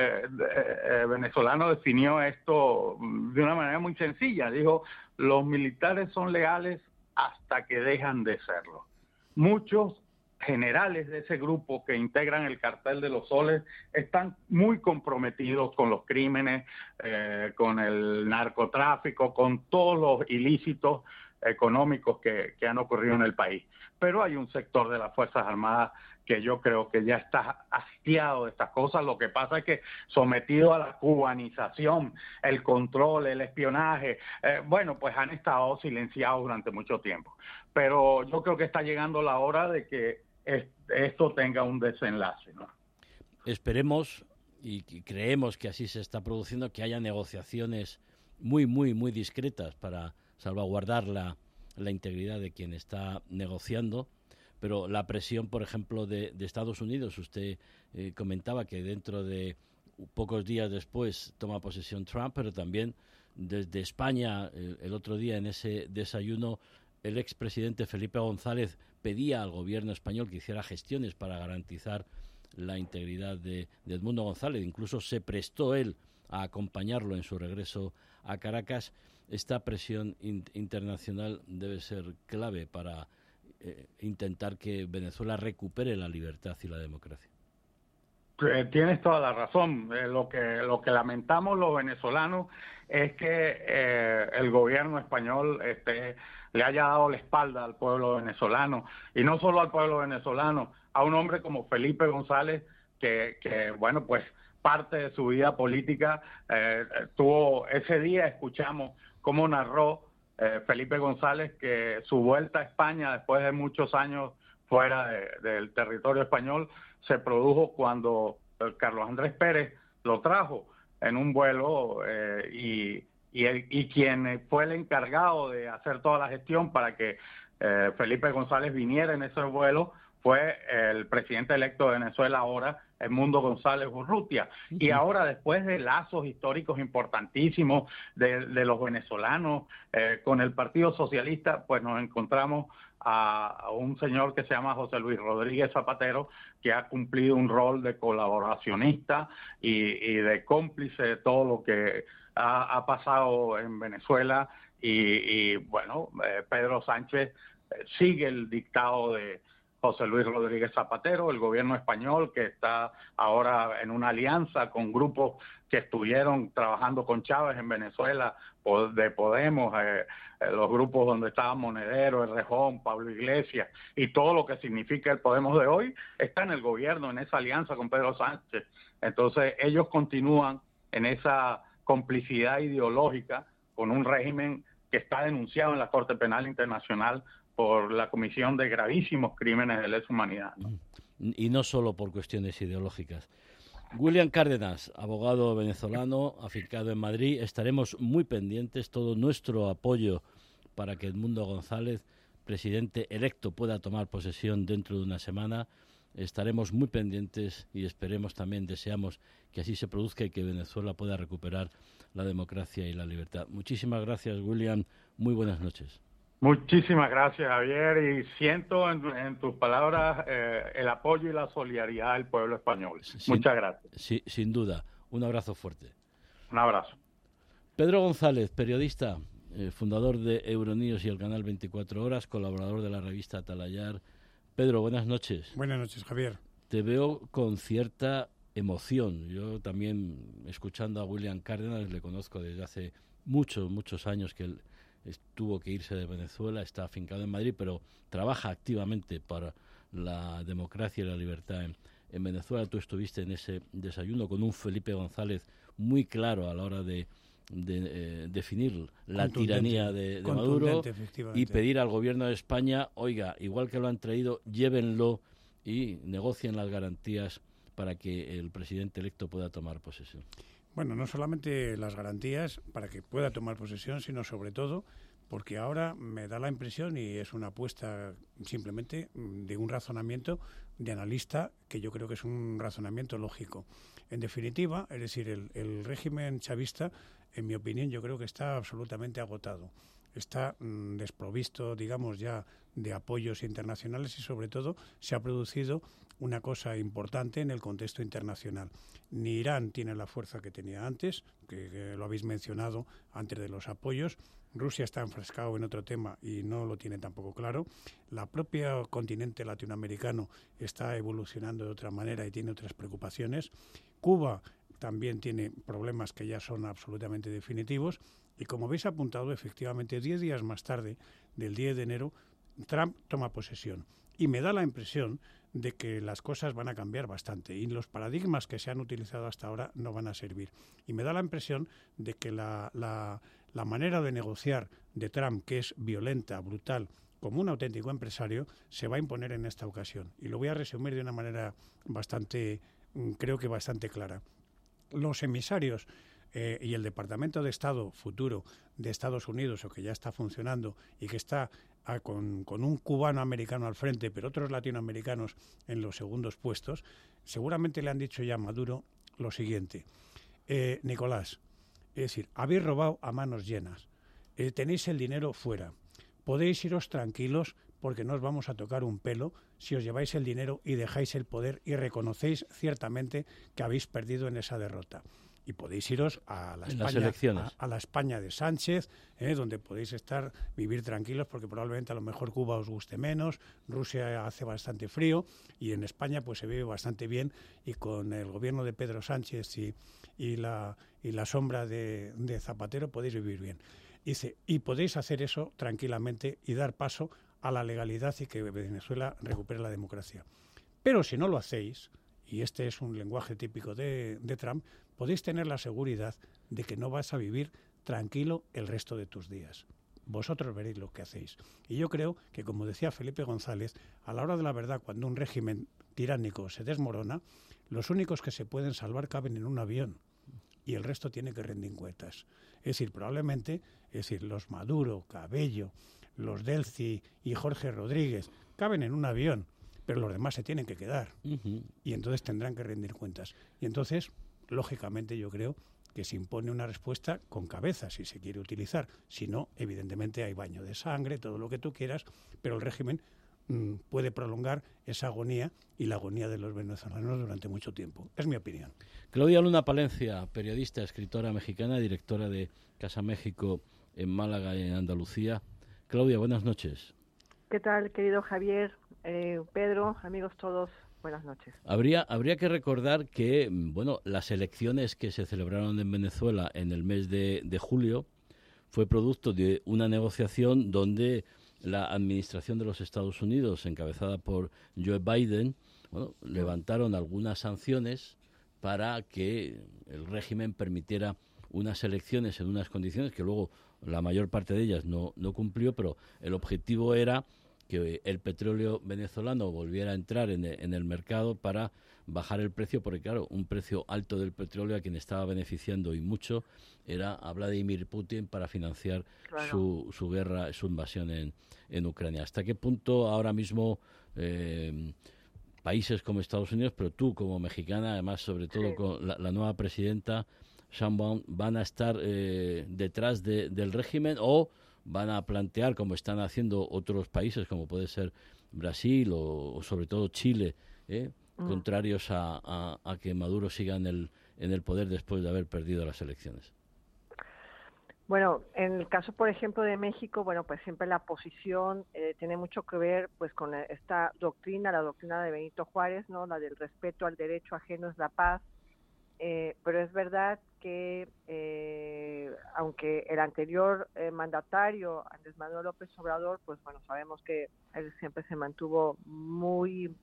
venezolano definió esto de una manera muy sencilla. Dijo, los militares son leales hasta que dejan de serlo. Muchos generales de ese grupo que integran el cartel de los soles están muy comprometidos con los crímenes, con el narcotráfico, con todos los ilícitos económicos que han ocurrido en el país. Pero hay un sector de las Fuerzas Armadas que yo creo que ya está hastiado de estas cosas. Lo que pasa es que sometido a la cubanización, el control, el espionaje, bueno, pues han estado silenciados durante mucho tiempo. Pero yo creo que está llegando la hora de que esto tenga un desenlace, ¿no? Esperemos y creemos que así se está produciendo, que haya negociaciones muy, muy, muy discretas para salvaguardar la integridad de quien está negociando. Pero la presión, por ejemplo, de Estados Unidos, usted comentaba que dentro de pocos días después toma posesión Trump, pero también desde España, el otro día en ese desayuno, el expresidente Felipe González pedía al gobierno español que hiciera gestiones para garantizar la integridad de Edmundo González. Incluso se prestó él a acompañarlo en su regreso a Caracas. Esta presión internacional debe ser clave para intentar que Venezuela recupere la libertad y la democracia. Tienes toda la razón. Lo que lamentamos los venezolanos es que el gobierno español le haya dado la espalda al pueblo venezolano, y no solo al pueblo venezolano, a un hombre como Felipe González, que bueno, pues parte de su vida política tuvo ese día. Escuchamos cómo narró Felipe González que su vuelta a España después de muchos años fuera del territorio español se produjo cuando Carlos Andrés Pérez lo trajo en un vuelo y quien fue el encargado de hacer toda la gestión para que Felipe González viniera en ese vuelo fue el presidente electo de Venezuela ahora, Edmundo González Urrutia. Y ahora, después de lazos históricos importantísimos de los venezolanos con el Partido Socialista, pues nos encontramos a un señor que se llama José Luis Rodríguez Zapatero, que ha cumplido un rol de colaboracionista y de cómplice de todo lo que ha pasado en Venezuela. Y bueno, Pedro Sánchez sigue el dictado de José Luis Rodríguez Zapatero, el gobierno español, que está ahora en una alianza con grupos que estuvieron trabajando con Chávez en Venezuela, de Podemos, los grupos donde estaba Monedero, Errejón, Pablo Iglesias, y todo lo que significa el Podemos de hoy, está en el gobierno, en esa alianza con Pedro Sánchez. Entonces ellos continúan en esa complicidad ideológica con un régimen que está denunciado en la Corte Penal Internacional por la comisión de gravísimos crímenes de lesa humanidad, ¿no? Y no solo por cuestiones ideológicas. William Cárdenas, abogado venezolano, afincado en Madrid. Estaremos muy pendientes, todo nuestro apoyo para que Edmundo González, presidente electo, pueda tomar posesión dentro de una semana. Estaremos muy pendientes y esperemos también, deseamos que así se produzca y que Venezuela pueda recuperar la democracia y la libertad. Muchísimas gracias, William. Muy buenas noches. Muchísimas gracias, Javier, y siento en tus palabras el apoyo y la solidaridad del pueblo español. Muchas gracias. Sí, sin duda. Un abrazo fuerte. Un abrazo. Pedro González, periodista, fundador de Euronews y el canal 24 Horas, colaborador de la revista Atalayar. Pedro, buenas noches. Buenas noches, Javier. Te veo con cierta emoción. Yo también, escuchando a William Cárdenas, le conozco desde hace muchos años, que él tuvo que irse de Venezuela, está afincado en Madrid, pero trabaja activamente para la democracia y la libertad en Venezuela. Tú estuviste en ese desayuno con un Felipe González muy claro a la hora de definir la tiranía de Maduro y pedir al gobierno de España, oiga, igual que lo han traído, llévenlo y negocien las garantías para que el presidente electo pueda tomar posesión. Bueno, no solamente las garantías para que pueda tomar posesión, sino sobre todo porque ahora me da la impresión, y es una apuesta simplemente de un razonamiento de analista, que yo creo que es un razonamiento lógico. En definitiva, es decir, el régimen chavista, en mi opinión, yo creo que está absolutamente agotado. Está desprovisto, digamos, ya de apoyos internacionales y, sobre todo, se ha producido una cosa importante en el contexto internacional. Ni Irán tiene la fuerza que tenía antes, que lo habéis mencionado antes de los apoyos. Rusia está enfrascado en otro tema y no lo tiene tampoco claro. La propia continente latinoamericano está evolucionando de otra manera y tiene otras preocupaciones. Cuba también tiene problemas que ya son absolutamente definitivos. Y como habéis apuntado, efectivamente, 10 días más tarde, del 10 de enero, Trump toma posesión. Y me da la impresión de que las cosas van a cambiar bastante y los paradigmas que se han utilizado hasta ahora no van a servir. Y me da la impresión de que la manera de negociar de Trump, que es violenta, brutal, como un auténtico empresario, se va a imponer en esta ocasión. Y lo voy a resumir de una manera creo que bastante clara. Los emisarios y el Departamento de Estado futuro de Estados Unidos, o que ya está funcionando y que está con un cubano americano al frente, pero otros latinoamericanos en los segundos puestos, seguramente le han dicho ya a Maduro lo siguiente: Nicolás, es decir, habéis robado a manos llenas, tenéis el dinero fuera, podéis iros tranquilos porque no os vamos a tocar un pelo si os lleváis el dinero y dejáis el poder y reconocéis ciertamente que habéis perdido en esa derrota. Y podéis iros a la España de Sánchez, donde podéis vivir tranquilos, porque probablemente a lo mejor Cuba os guste menos, Rusia hace bastante frío y en España pues se vive bastante bien, y con el gobierno de Pedro Sánchez y la sombra de Zapatero podéis vivir bien. Dice, y podéis hacer eso tranquilamente y dar paso a la legalidad y que Venezuela recupere la democracia. Pero si no lo hacéis, y este es un lenguaje típico de Trump, podéis tener la seguridad de que no vas a vivir tranquilo el resto de tus días. Vosotros veréis lo que hacéis. Y yo creo que, como decía Felipe González, a la hora de la verdad, cuando un régimen tiránico se desmorona, los únicos que se pueden salvar caben en un avión y el resto tiene que rendir cuentas. Es decir, probablemente, los Maduro, Cabello, los Delcy y Jorge Rodríguez caben en un avión, pero los demás se tienen que quedar. Y entonces tendrán que rendir cuentas. Y entonces, lógicamente, yo creo que se impone una respuesta con cabeza, si se quiere utilizar. Si no, evidentemente hay baño de sangre, todo lo que tú quieras, pero el régimen puede prolongar esa agonía y la agonía de los venezolanos durante mucho tiempo. Es mi opinión. Claudia Luna Palencia, periodista, escritora mexicana, directora de Casa México en Málaga y en Andalucía. Claudia, buenas noches. ¿Qué tal, querido Javier, Pedro, amigos todos? Buenas noches. Habría que recordar que, bueno, las elecciones que se celebraron en Venezuela en el mes de julio fue producto de una negociación donde la administración de los Estados Unidos, encabezada por Joe Biden, bueno, levantaron algunas sanciones para que el régimen permitiera unas elecciones en unas condiciones que luego la mayor parte de ellas no cumplió, pero el objetivo era que el petróleo venezolano volviera a entrar en el mercado para bajar el precio, porque claro, un precio alto del petróleo a quien estaba beneficiando y mucho era a Vladimir Putin para financiar su guerra, su invasión en Ucrania. ¿Hasta qué punto ahora mismo países como Estados Unidos, pero tú como mexicana, además sobre todo con la nueva presidenta Sheinbaum, van a estar detrás del régimen o van a plantear, como están haciendo otros países, como puede ser Brasil o sobre todo Chile, contrarios a que Maduro siga en el poder después de haber perdido las elecciones? Bueno, en el caso, por ejemplo, de México, bueno, pues siempre la posición tiene mucho que ver pues con esta doctrina, la doctrina de Benito Juárez, ¿no? La del respeto al derecho ajeno es la paz. Pero es verdad que aunque el anterior mandatario, Andrés Manuel López Obrador, pues bueno, sabemos que él siempre se mantuvo muy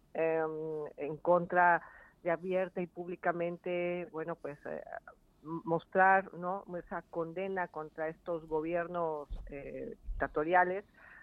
en contra de abierta y públicamente, bueno, pues mostrar, ¿no?, esa condena contra estos gobiernos dictatoriales.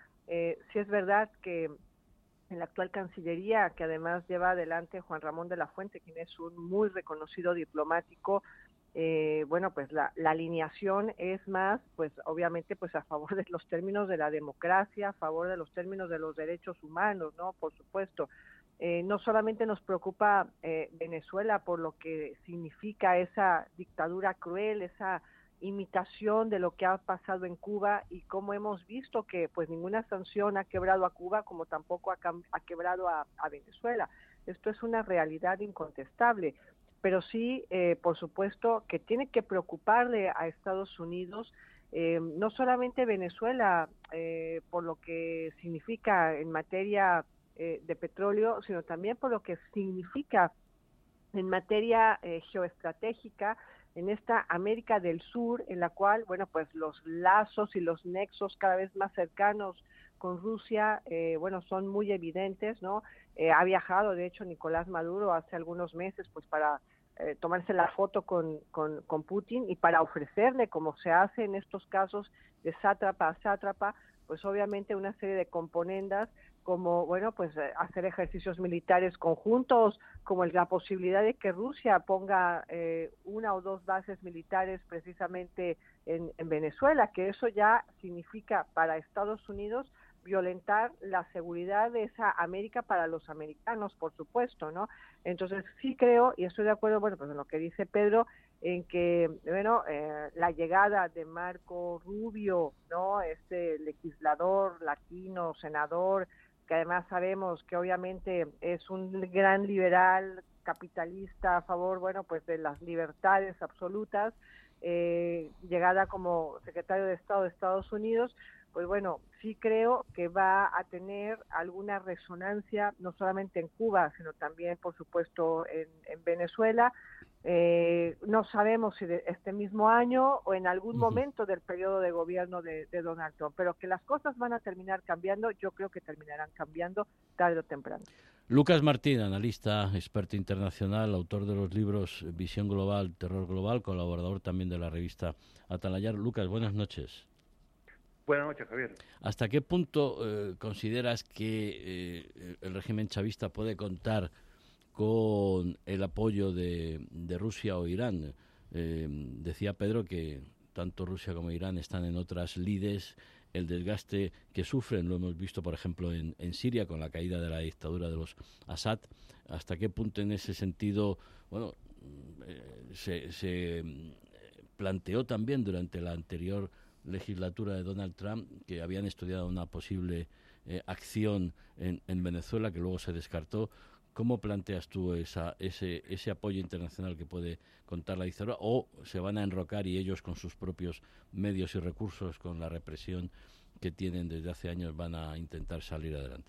Sí es verdad que en la actual Cancillería, que además lleva adelante Juan Ramón de la Fuente, quien es un muy reconocido diplomático, bueno, pues la alineación es más, pues obviamente, pues a favor de los términos de la democracia, a favor de los términos de los derechos humanos, ¿no? Por supuesto. No solamente nos preocupa Venezuela por lo que significa esa dictadura cruel, esa imitación de lo que ha pasado en Cuba y cómo hemos visto que pues ninguna sanción ha quebrado a Cuba, como tampoco ha quebrado a Venezuela. Esto es una realidad incontestable, pero sí, por supuesto, que tiene que preocuparle a Estados Unidos, no solamente Venezuela, por lo que significa en materia de petróleo, sino también por lo que significa en materia geoestratégica en esta América del Sur, en la cual, bueno, pues los lazos y los nexos cada vez más cercanos con Rusia, bueno, son muy evidentes, ¿no? Ha viajado, de hecho, Nicolás Maduro hace algunos meses, pues para tomarse la foto con Putin y para ofrecerle, como se hace en estos casos de sátrapa a sátrapa, pues obviamente una serie de componendas como, bueno, pues hacer ejercicios militares conjuntos, como la posibilidad de que Rusia ponga una o dos bases militares precisamente en Venezuela, que eso ya significa para Estados Unidos violentar la seguridad de esa América para los americanos, por supuesto, ¿no? Entonces sí creo, y estoy de acuerdo, bueno, pues en lo que dice Pedro, en que, bueno, la llegada de Marco Rubio, ¿no?, este legislador latino, senador, que además sabemos que obviamente es un gran liberal capitalista a favor, bueno, pues de las libertades absolutas, llegada como secretario de Estado de Estados Unidos, pues bueno, sí creo que va a tener alguna resonancia, no solamente en Cuba, sino también, por supuesto, en Venezuela. No sabemos si de este mismo año o en algún momento del periodo de gobierno de Donald Trump, pero que las cosas van a terminar cambiando, yo creo que terminarán cambiando tarde o temprano. Lucas Martín, analista, experto internacional, autor de los libros Visión Global, Terror Global, colaborador también de la revista Atalayar. Lucas, buenas noches. Buenas noches, Javier. ¿Hasta qué punto consideras que el régimen chavista puede contar con el apoyo de Rusia o Irán? Decía Pedro que tanto Rusia como Irán están en otras lides el desgaste que sufren, lo hemos visto, por ejemplo, en Siria, con la caída de la dictadura de los Assad. ¿Hasta qué punto en ese sentido, bueno, se planteó también durante la anterior legislatura de Donald Trump que habían estudiado una posible acción en Venezuela, que luego se descartó? ¿Cómo planteas tú ese apoyo internacional que puede contar la dictadura? ¿O se van a enrocar y ellos, con sus propios medios y recursos, con la represión que tienen desde hace años, van a intentar salir adelante?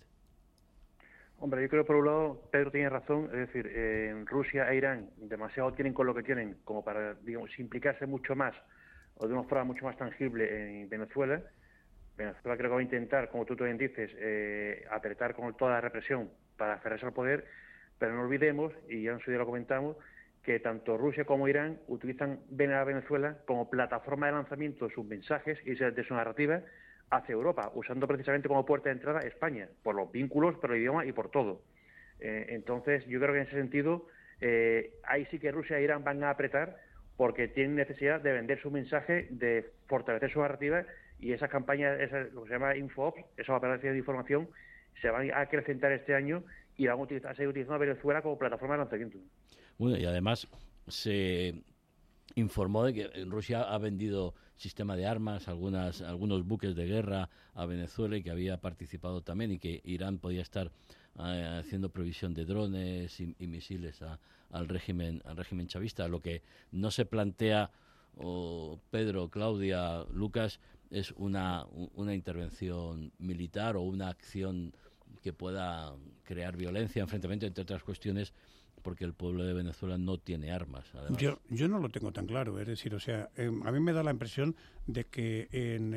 Hombre, yo creo que por un lado Pedro tiene razón, es decir, en Rusia e Irán demasiado tienen con lo que tienen como para, digamos, implicarse mucho más o de una forma mucho más tangible en Venezuela. Venezuela creo que va a intentar, como tú también dices, apretar con toda la represión para aferrarse al poder, pero no olvidemos, y ya en su día lo comentamos, que tanto Rusia como Irán utilizan a Venezuela como plataforma de lanzamiento de sus mensajes y de su narrativa hacia Europa, usando precisamente como puerta de entrada España, por los vínculos, por el idioma y por todo. Entonces, yo creo que en ese sentido, ahí sí que Rusia e Irán van a apretar, porque tienen necesidad de vender su mensaje, de fortalecer su narrativa, y esas campañas, lo que se llama InfoOps, esas operaciones de información, se van a acrecentar este año y van a seguir utilizando a Venezuela como plataforma de lanzamiento. Bueno, y además se informó de que Rusia ha vendido sistema de armas, algunos buques de guerra a Venezuela, y que había participado también, y que Irán podía estar haciendo provisión de drones y misiles al régimen chavista. Lo que no se plantea, Pedro, Claudia, Lucas, es una intervención militar o una acción que pueda crear violencia, enfrentamiento, entre otras cuestiones, porque el pueblo de Venezuela no tiene armas, además. Yo no lo tengo tan claro, es decir, o sea, a mí me da la impresión de que en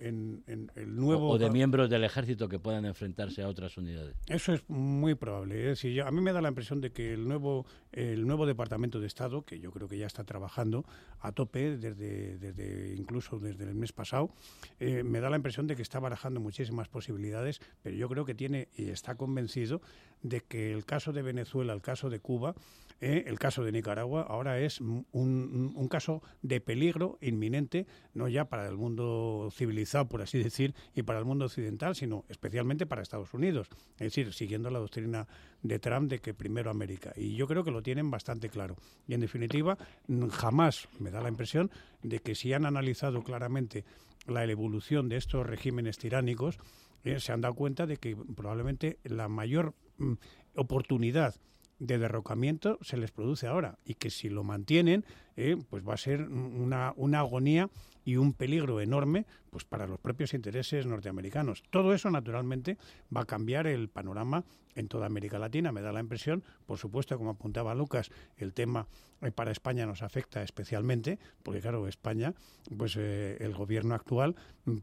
el nuevo... O de miembros del ejército que puedan enfrentarse a otras unidades. Eso es muy probable, es decir, a mí me da la impresión de que el nuevo Departamento de Estado, que yo creo que ya está trabajando a tope incluso desde el mes pasado, me da la impresión de que está barajando muchísimas posibilidades, pero yo creo que tiene y está convencido de que el caso de Venezuela, el caso de Cuba, el caso de Nicaragua, ahora es un caso de peligro inminente, no ya para el mundo civilizado, por así decir, y para el mundo occidental, sino especialmente para Estados Unidos. Es decir, siguiendo la doctrina de Trump de que primero América. Y yo creo que lo tienen bastante claro. Y en definitiva, jamás me da la impresión de que si han analizado claramente la evolución de estos regímenes tiránicos, se han dado cuenta de que probablemente la mayor oportunidad de derrocamiento se les produce ahora, y que si lo mantienen, pues va a ser una agonía y un peligro enorme, pues para los propios intereses norteamericanos. Todo eso, naturalmente, va a cambiar el panorama en toda América Latina. Me da la impresión, por supuesto, como apuntaba Lucas, el tema para España nos afecta especialmente, porque claro, España, pues el gobierno actual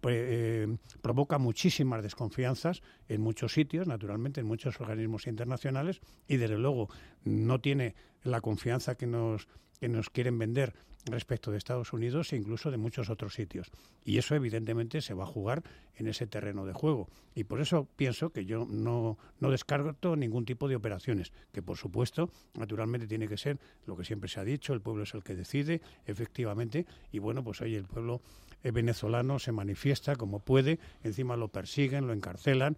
provoca muchísimas desconfianzas en muchos sitios, naturalmente, en muchos organismos internacionales, y desde luego no tiene la confianza que nos quieren vender respecto de Estados Unidos e incluso de muchos otros sitios. Y eso evidentemente se va a jugar en ese terreno de juego. Y por eso pienso que yo no descarto ningún tipo de operaciones, que por supuesto, naturalmente tiene que ser lo que siempre se ha dicho, el pueblo es el que decide, efectivamente, y bueno, pues hoy el pueblo venezolano se manifiesta como puede, encima lo persiguen, lo encarcelan,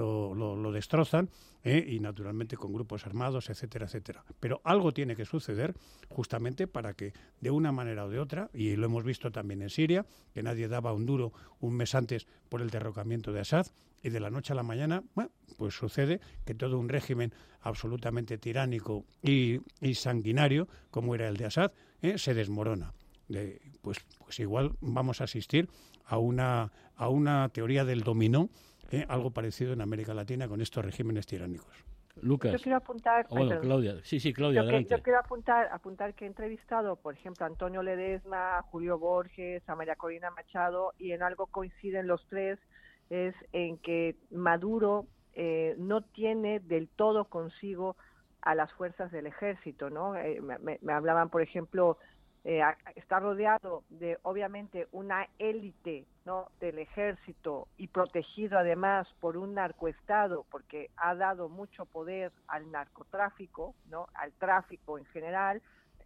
lo destrozan, y naturalmente con grupos armados, etcétera, etcétera. Pero algo tiene que suceder justamente para que de una manera o de otra, y lo hemos visto también en Siria, que nadie daba un duro un mes antes por el derrocamiento de Assad, y de la noche a la mañana, bueno, pues sucede que todo un régimen absolutamente tiránico y sanguinario, como era el de Assad, se desmorona. Pues igual vamos a asistir a una teoría del dominó, algo parecido en América Latina con estos regímenes tiránicos. Lucas. Yo quiero apuntar... Bueno, Claudia. Sí, Claudia, adelante. Yo quiero apuntar que he entrevistado, por ejemplo, a Antonio Ledesma, a Julio Borges, a María Corina Machado, y en algo coinciden los tres, es en que Maduro no tiene del todo consigo a las fuerzas del ejército, ¿no? Me hablaban, por ejemplo... está rodeado de, obviamente, una élite, ¿no?, del ejército, y protegido además por un narcoestado, porque ha dado mucho poder al narcotráfico, ¿no?, al tráfico en general,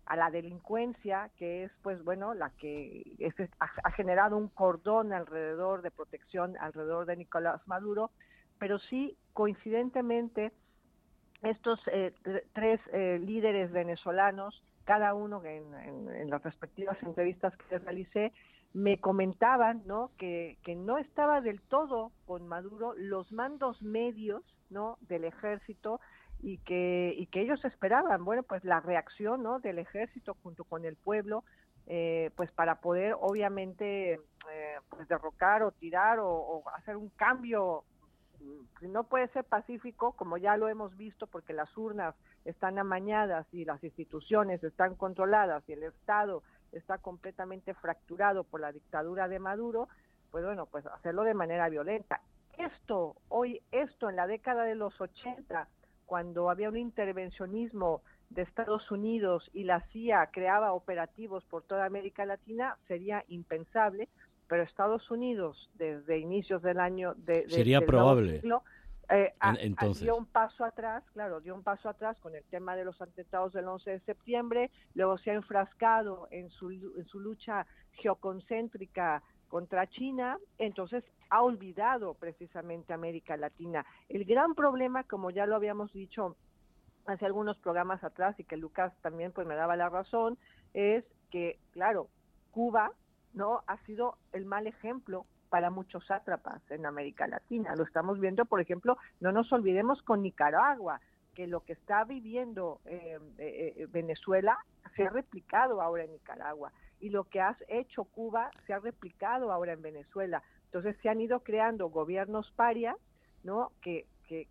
a la delincuencia, que es, pues bueno, la que ha generado un cordón alrededor de protección alrededor de Nicolás Maduro, pero sí, coincidentemente, estos tres líderes venezolanos, cada uno en las respectivas entrevistas que realicé, me comentaban, ¿no?, que no estaba del todo con Maduro los mandos medios, ¿no?, del ejército, y que ellos esperaban, bueno, pues la reacción, ¿no?, del ejército junto con el pueblo, pues para poder obviamente pues derrocar o tirar o hacer un cambio. No puede ser pacífico, como ya lo hemos visto, porque las urnas están amañadas y las instituciones están controladas y el Estado está completamente fracturado por la dictadura de Maduro, pues bueno, pues hacerlo de manera violenta. Esto en la década de los 80, cuando había un intervencionismo de Estados Unidos y la CIA creaba operativos por toda América Latina, sería impensable, pero Estados Unidos, desde inicios del año sería del probable. Siglo, entonces dio un paso atrás con el tema de los atentados del 11 de septiembre, luego se ha enfrascado en su lucha geoconcéntrica contra China, entonces ha olvidado precisamente América Latina. El gran problema, como ya lo habíamos dicho hace algunos programas atrás y que Lucas también pues me daba la razón, es que, claro, Cuba no ha sido el mal ejemplo para muchos sátrapas en América Latina. Lo estamos viendo, por ejemplo, no nos olvidemos con Nicaragua, que lo que está viviendo Venezuela se ha replicado ahora en Nicaragua, y lo que ha hecho Cuba se ha replicado ahora en Venezuela. Entonces se han ido creando gobiernos parias, ¿no?, que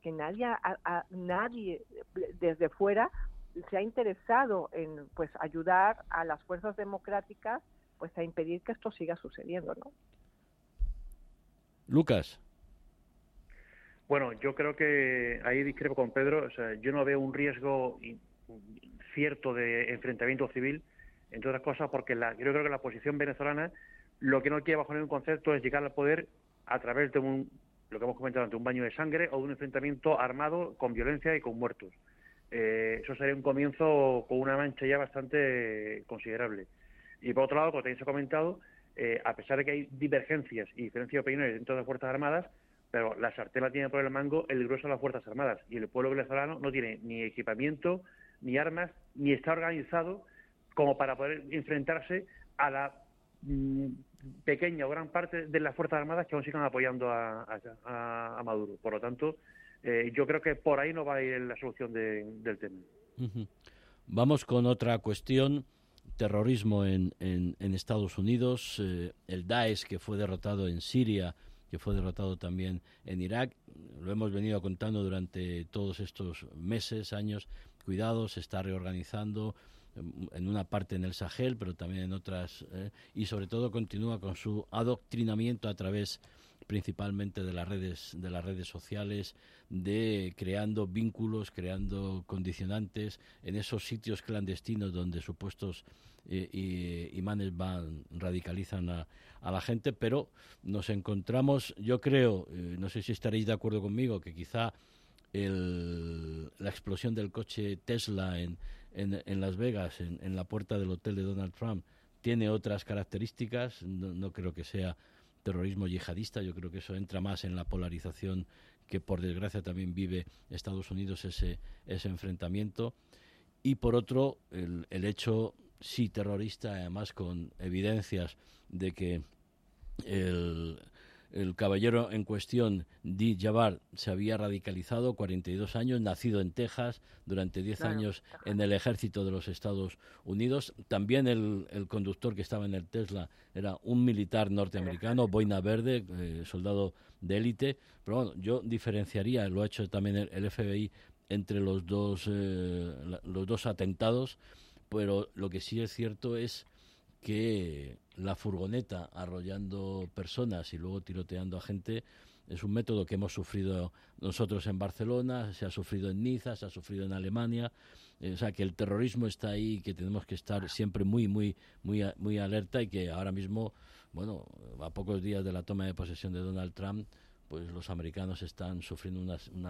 nadie desde fuera se ha interesado en pues ayudar a las fuerzas democráticas pues a impedir que esto siga sucediendo, ¿no? Lucas. Bueno, yo creo que ahí discrepo con Pedro. O sea, yo no veo un riesgo cierto de enfrentamiento civil, entre otras cosas porque yo creo que la posición venezolana lo que no quiere bajo ningún concepto es llegar al poder a través de lo que hemos comentado antes, un baño de sangre o de un enfrentamiento armado con violencia y con muertos. Eso sería un comienzo con una mancha ya bastante considerable. Y por otro lado, como también se ha comentado, a pesar de que hay divergencias y diferencias de opiniones dentro de las Fuerzas Armadas, pero la sartén la tiene por el mango el grueso de las Fuerzas Armadas, y el pueblo venezolano no tiene ni equipamiento, ni armas, ni está organizado como para poder enfrentarse a la pequeña o gran parte de las Fuerzas Armadas que aún sigan apoyando a Maduro. Por lo tanto, yo creo que por ahí no va a ir la solución del tema. Vamos con otra cuestión. Terrorismo en Estados Unidos, el Daesh, que fue derrotado en Siria, que fue derrotado también en Irak. Lo hemos venido contando durante todos estos meses, años. Cuidado, se está reorganizando en una parte en el Sahel, pero también en otras, y sobre todo continúa con su adoctrinamiento a través principalmente de las redes sociales, de creando vínculos, creando condicionantes en esos sitios clandestinos donde supuestos imanes radicalizan a la gente, pero nos encontramos, yo creo, no sé si estaréis de acuerdo conmigo, que quizá la explosión del coche Tesla en Las Vegas, en la puerta del hotel de Donald Trump, tiene otras características. No creo que sea terrorismo yihadista, yo creo que eso entra más en la polarización que por desgracia también vive Estados Unidos, ese enfrentamiento. Y por otro, el hecho sí terrorista, además con evidencias de que el caballero en cuestión, Di Jabbar, se había radicalizado, 42 años, nacido en Texas, durante 10 años en el ejército de los Estados Unidos. También el conductor que estaba en el Tesla era un militar norteamericano, boina verde, soldado de élite. Pero bueno, yo diferenciaría, lo ha hecho también el FBI, entre los dos atentados, pero lo que sí es cierto es que la furgoneta arrollando personas y luego tiroteando a gente es un método que hemos sufrido nosotros en Barcelona, se ha sufrido en Niza, se ha sufrido en Alemania. O sea, que el terrorismo está ahí, que tenemos que estar siempre muy alerta, y que ahora mismo, bueno, a pocos días de la toma de posesión de Donald Trump, pues los americanos están sufriendo una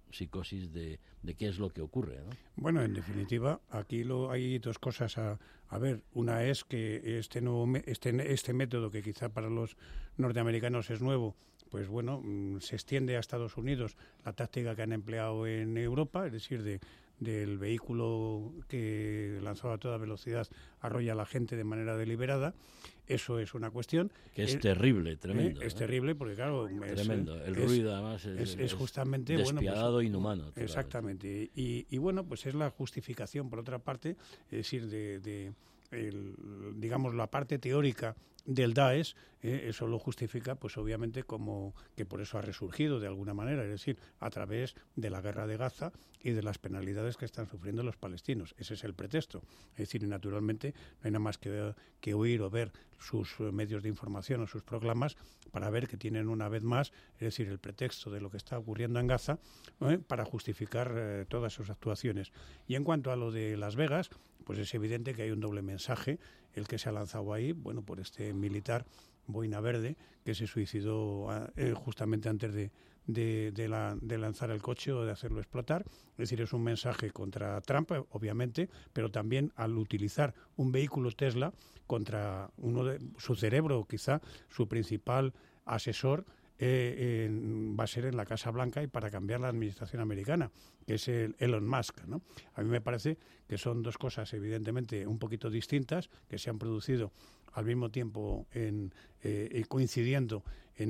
psicosis de qué es lo que ocurre, ¿no? Bueno, en definitiva, aquí hay dos cosas a ver. Una es que este método, que quizá para los norteamericanos es nuevo, pues bueno, se extiende a Estados Unidos la táctica que han empleado en Europa, es decir, del vehículo que lanzado a toda velocidad arrolla a la gente de manera deliberada. Eso es una cuestión. Que es terrible, tremendo. Es terrible porque, claro... Tremendo. El ruido, además, es justamente... despiadado, bueno, pues, inhumano. Exactamente. Y bueno, pues es la justificación, por otra parte, es decir, digamos, la parte teórica del Daesh, eso lo justifica, pues obviamente, como que por eso ha resurgido de alguna manera, es decir, a través de la guerra de Gaza y de las penalidades que están sufriendo los palestinos. Ese es el pretexto. Es decir, y naturalmente no hay nada más que oír o ver sus medios de información o sus proclamas para ver que tienen una vez más, es decir, el pretexto de lo que está ocurriendo en Gaza, para justificar todas sus actuaciones. Y en cuanto a lo de Las Vegas, pues es evidente que hay un doble mensaje, el que se ha lanzado ahí, bueno, por este militar boina verde que se suicidó justamente antes de lanzar el coche o de hacerlo explotar. Es decir, es un mensaje contra Trump, obviamente, pero también al utilizar un vehículo Tesla contra su cerebro, quizá su principal asesor, va a ser en la Casa Blanca y para cambiar la administración americana, que es el Elon Musk, ¿no? A mí me parece que son dos cosas evidentemente un poquito distintas, que se han producido al mismo tiempo coincidiendo en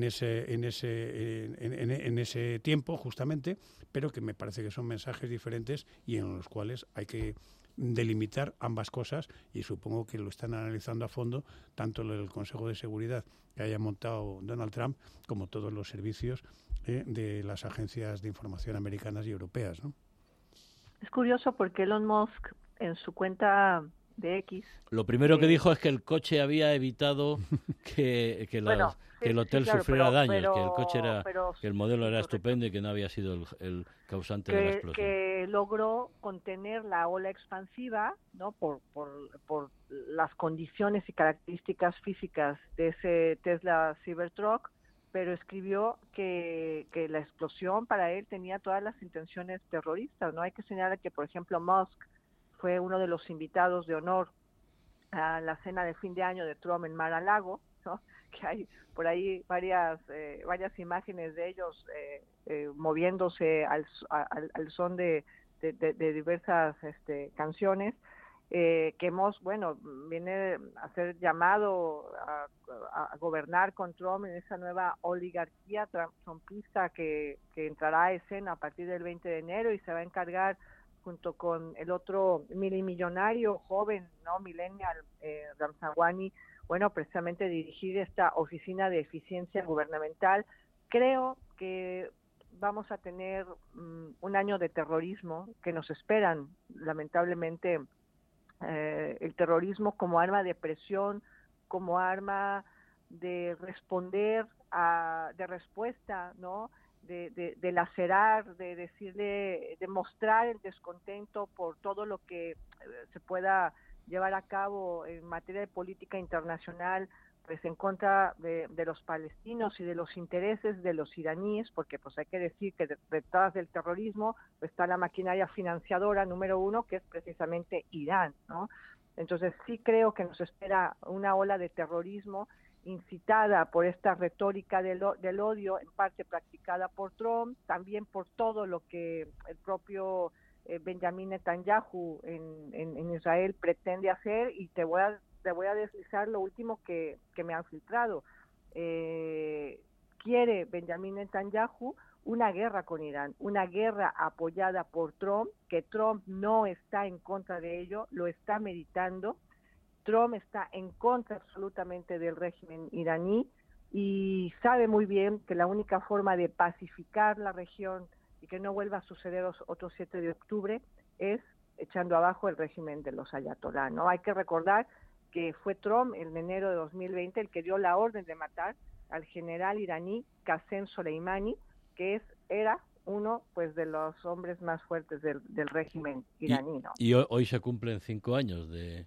ese tiempo justamente, pero que me parece que son mensajes diferentes y en los cuales hay que delimitar ambas cosas, y supongo que lo están analizando a fondo tanto el Consejo de Seguridad que haya montado Donald Trump como todos los servicios de las agencias de información americanas y europeas, ¿no? Es curioso porque Elon Musk en su cuenta de X... Lo primero que dijo es que el coche había evitado que el hotel sufriera daños, que el coche que el modelo era estupendo y que no había sido el causante de la explosión. Que logró contener la ola expansiva, ¿no? por las condiciones y características físicas de ese Tesla Cybertruck, pero escribió que la explosión para él tenía todas las intenciones terroristas, ¿no? Hay que señalar que, por ejemplo, Musk fue uno de los invitados de honor a la cena de fin de año de Trump en Mar-a-Lago, ¿no? Que hay por ahí varias imágenes de ellos moviéndose al son de diversas canciones, que Musk, bueno, viene a ser llamado a gobernar con Trump en esa nueva oligarquía trumpista que entrará a escena a partir del 20 de enero y se va a encargar junto con el otro milimillonario joven, ¿no? Millennial, Ramsawani, bueno, precisamente dirigir esta oficina de eficiencia gubernamental. Creo que vamos a tener un año de terrorismo que nos esperan, lamentablemente, el terrorismo como arma de presión, como arma de responder, de respuesta, ¿no? De lacerar, de decirle, de mostrar el descontento por todo lo que se pueda llevar a cabo en materia de política internacional, pues en contra de los palestinos y de los intereses de los iraníes, porque pues hay que decir que detrás del terrorismo pues, está la maquinaria financiadora número uno, que es precisamente Irán, ¿no? Entonces sí creo que nos espera una ola de terrorismo incitada por esta retórica del odio, en parte practicada por Trump, también por todo lo que el propio Benjamin Netanyahu en Israel pretende hacer, y te voy a deslizar lo último que me han filtrado. Quiere Benjamin Netanyahu una guerra con Irán, una guerra apoyada por Trump, que Trump no está en contra de ello, lo está meditando. Trump está en contra absolutamente del régimen iraní y sabe muy bien que la única forma de pacificar la región y que no vuelva a suceder otro 7 de octubre es echando abajo el régimen de los ayatolá, ¿no? Hay que recordar que fue Trump en enero de 2020 el que dio la orden de matar al general iraní Qasem Soleimani, que era uno pues de los hombres más fuertes del régimen iraní, ¿no? Y hoy se cumplen 5 años de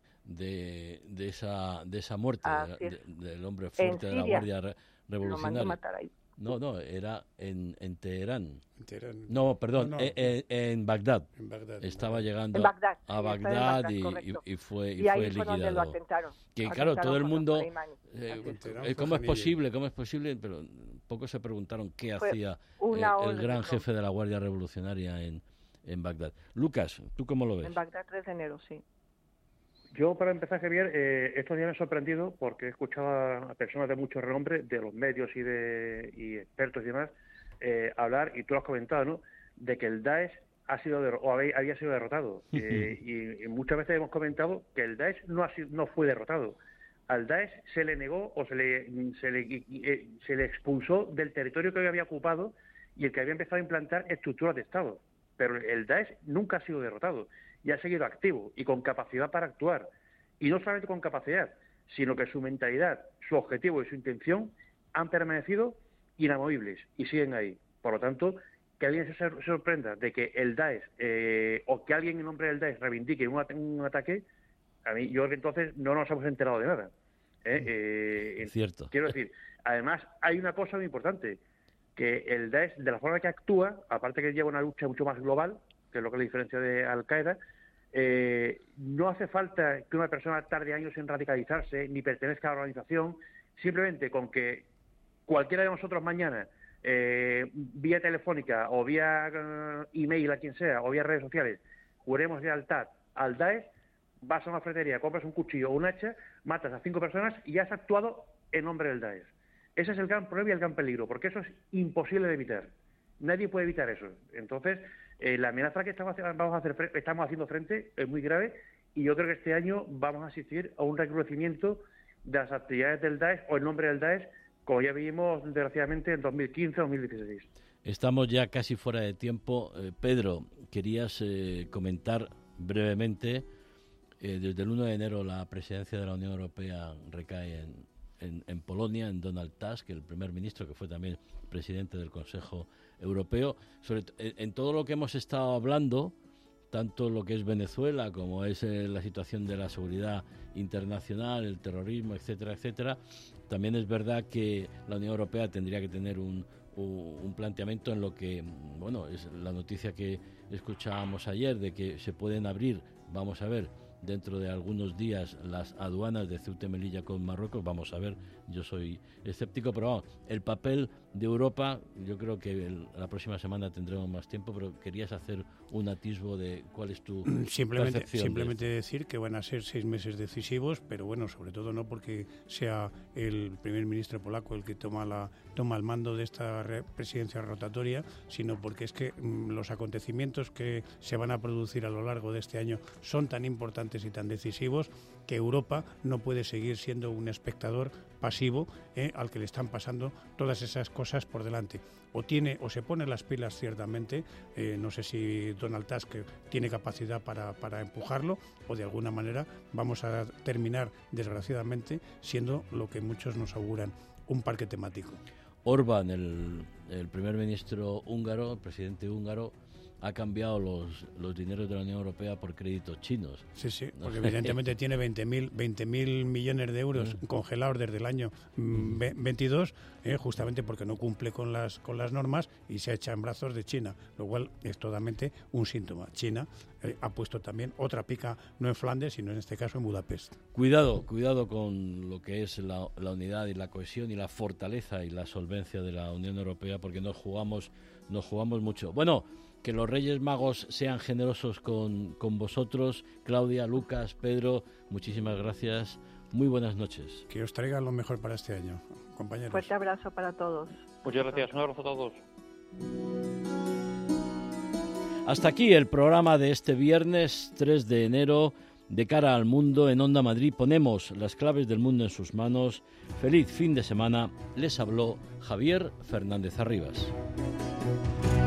esa muerte del hombre fuerte de la Guardia Revolucionaria. No, era en Teherán. No, perdón, en Bagdad. Estaba llegando a Bagdad y fue liquidado. Lo atentaron. Claro, todo el mundo... ¿Cómo es posible? Pero pocos se preguntaron qué hacía el gran jefe de la Guardia Revolucionaria en Bagdad. Lucas, ¿tú cómo lo ves? En Bagdad 3 de enero, sí. Yo, para empezar, Javier, estos días me he sorprendido porque he escuchado a personas de mucho renombre, de los medios y expertos y demás, hablar, y tú lo has comentado, ¿no?, de que el Daesh había sido derrotado. Y muchas veces hemos comentado que el Daesh no fue derrotado. Al Daesh se le negó o se le expulsó del territorio que había ocupado y el que había empezado a implantar estructuras de Estado. Pero el Daesh nunca ha sido derrotado y ha seguido activo y con capacidad para actuar. Y no solamente con capacidad, sino que su mentalidad, su objetivo y su intención han permanecido inamovibles y siguen ahí. Por lo tanto, que alguien se sorprenda de que el Daesh o que alguien en nombre del Daesh reivindique un ataque, a mí yo creo que entonces no nos hemos enterado de nada. Cierto. Quiero decir, además hay una cosa muy importante, que el Daesh, de la forma que actúa, aparte que lleva una lucha mucho más global, que es lo que la diferencia de Al-Qaeda, no hace falta que una persona tarde años en radicalizarse, ni pertenezca a la organización, simplemente con que cualquiera de nosotros mañana, vía telefónica o vía email a quien sea, o vía redes sociales, juremos lealtad al Daesh, vas a una ferretería, compras un cuchillo o un hacha, matas a 5 personas y has actuado en nombre del Daesh. Ese es el gran problema y el gran peligro, porque eso es imposible de evitar. Nadie puede evitar eso. Entonces, la amenaza que estamos haciendo frente es muy grave y yo creo que este año vamos a asistir a un recrudecimiento de las actividades del Daesh o en nombre del Daesh, como ya vimos desgraciadamente en 2015-2016. Estamos ya casi fuera de tiempo. Pedro, querías comentar brevemente, desde el 1 de enero la presidencia de la Unión Europea recae en Polonia, en Donald Tusk, el primer ministro que fue también presidente del Consejo Europeo. En todo lo que hemos estado hablando, tanto lo que es Venezuela como es la situación de la seguridad internacional, el terrorismo, etcétera, etcétera, también es verdad que la Unión Europea tendría que tener un planteamiento en lo que, bueno, es la noticia que escuchábamos ayer de que se pueden abrir, vamos a ver, dentro de algunos días las aduanas de Ceuta y Melilla con Marruecos. Vamos a ver, yo soy escéptico, pero vamos, el papel de Europa, yo creo que la próxima semana tendremos más tiempo, pero querías hacer un atisbo de cuál es tu percepción. Simplemente decir que van a ser 6 meses decisivos, pero bueno, sobre todo no porque sea el primer ministro polaco el que toma el mando de esta presidencia rotatoria, sino porque es que los acontecimientos que se van a producir a lo largo de este año son tan importantes y tan decisivos que Europa no puede seguir siendo un espectador pasivo al que le están pasando todas esas cosas por delante. O se pone las pilas ciertamente, no sé si Donald Tusk tiene capacidad para empujarlo, o de alguna manera vamos a terminar, desgraciadamente, siendo lo que muchos nos auguran, un parque temático. Orbán, el primer ministro húngaro, el presidente húngaro, ha cambiado los dineros de la Unión Europea por créditos chinos. Sí, porque evidentemente tiene 20.000 millones de euros congelados desde el año 22, justamente porque no cumple con las normas y se echa en brazos de China, lo cual es totalmente un síntoma. China ha puesto también otra pica, no en Flandes, sino en este caso en Budapest. Cuidado con lo que es la unidad y la cohesión y la fortaleza y la solvencia de la Unión Europea, porque nos jugamos mucho. Bueno, que los Reyes Magos sean generosos con vosotros. Claudia, Lucas, Pedro, muchísimas gracias. Muy buenas noches. Que os traigan lo mejor para este año, compañeros. Fuerte abrazo para todos. Muchas gracias. Un abrazo a todos. Hasta aquí el programa de este viernes 3 de enero. De cara al mundo, en Onda Madrid ponemos las claves del mundo en sus manos. Feliz fin de semana. Les habló Javier Fernández Arribas.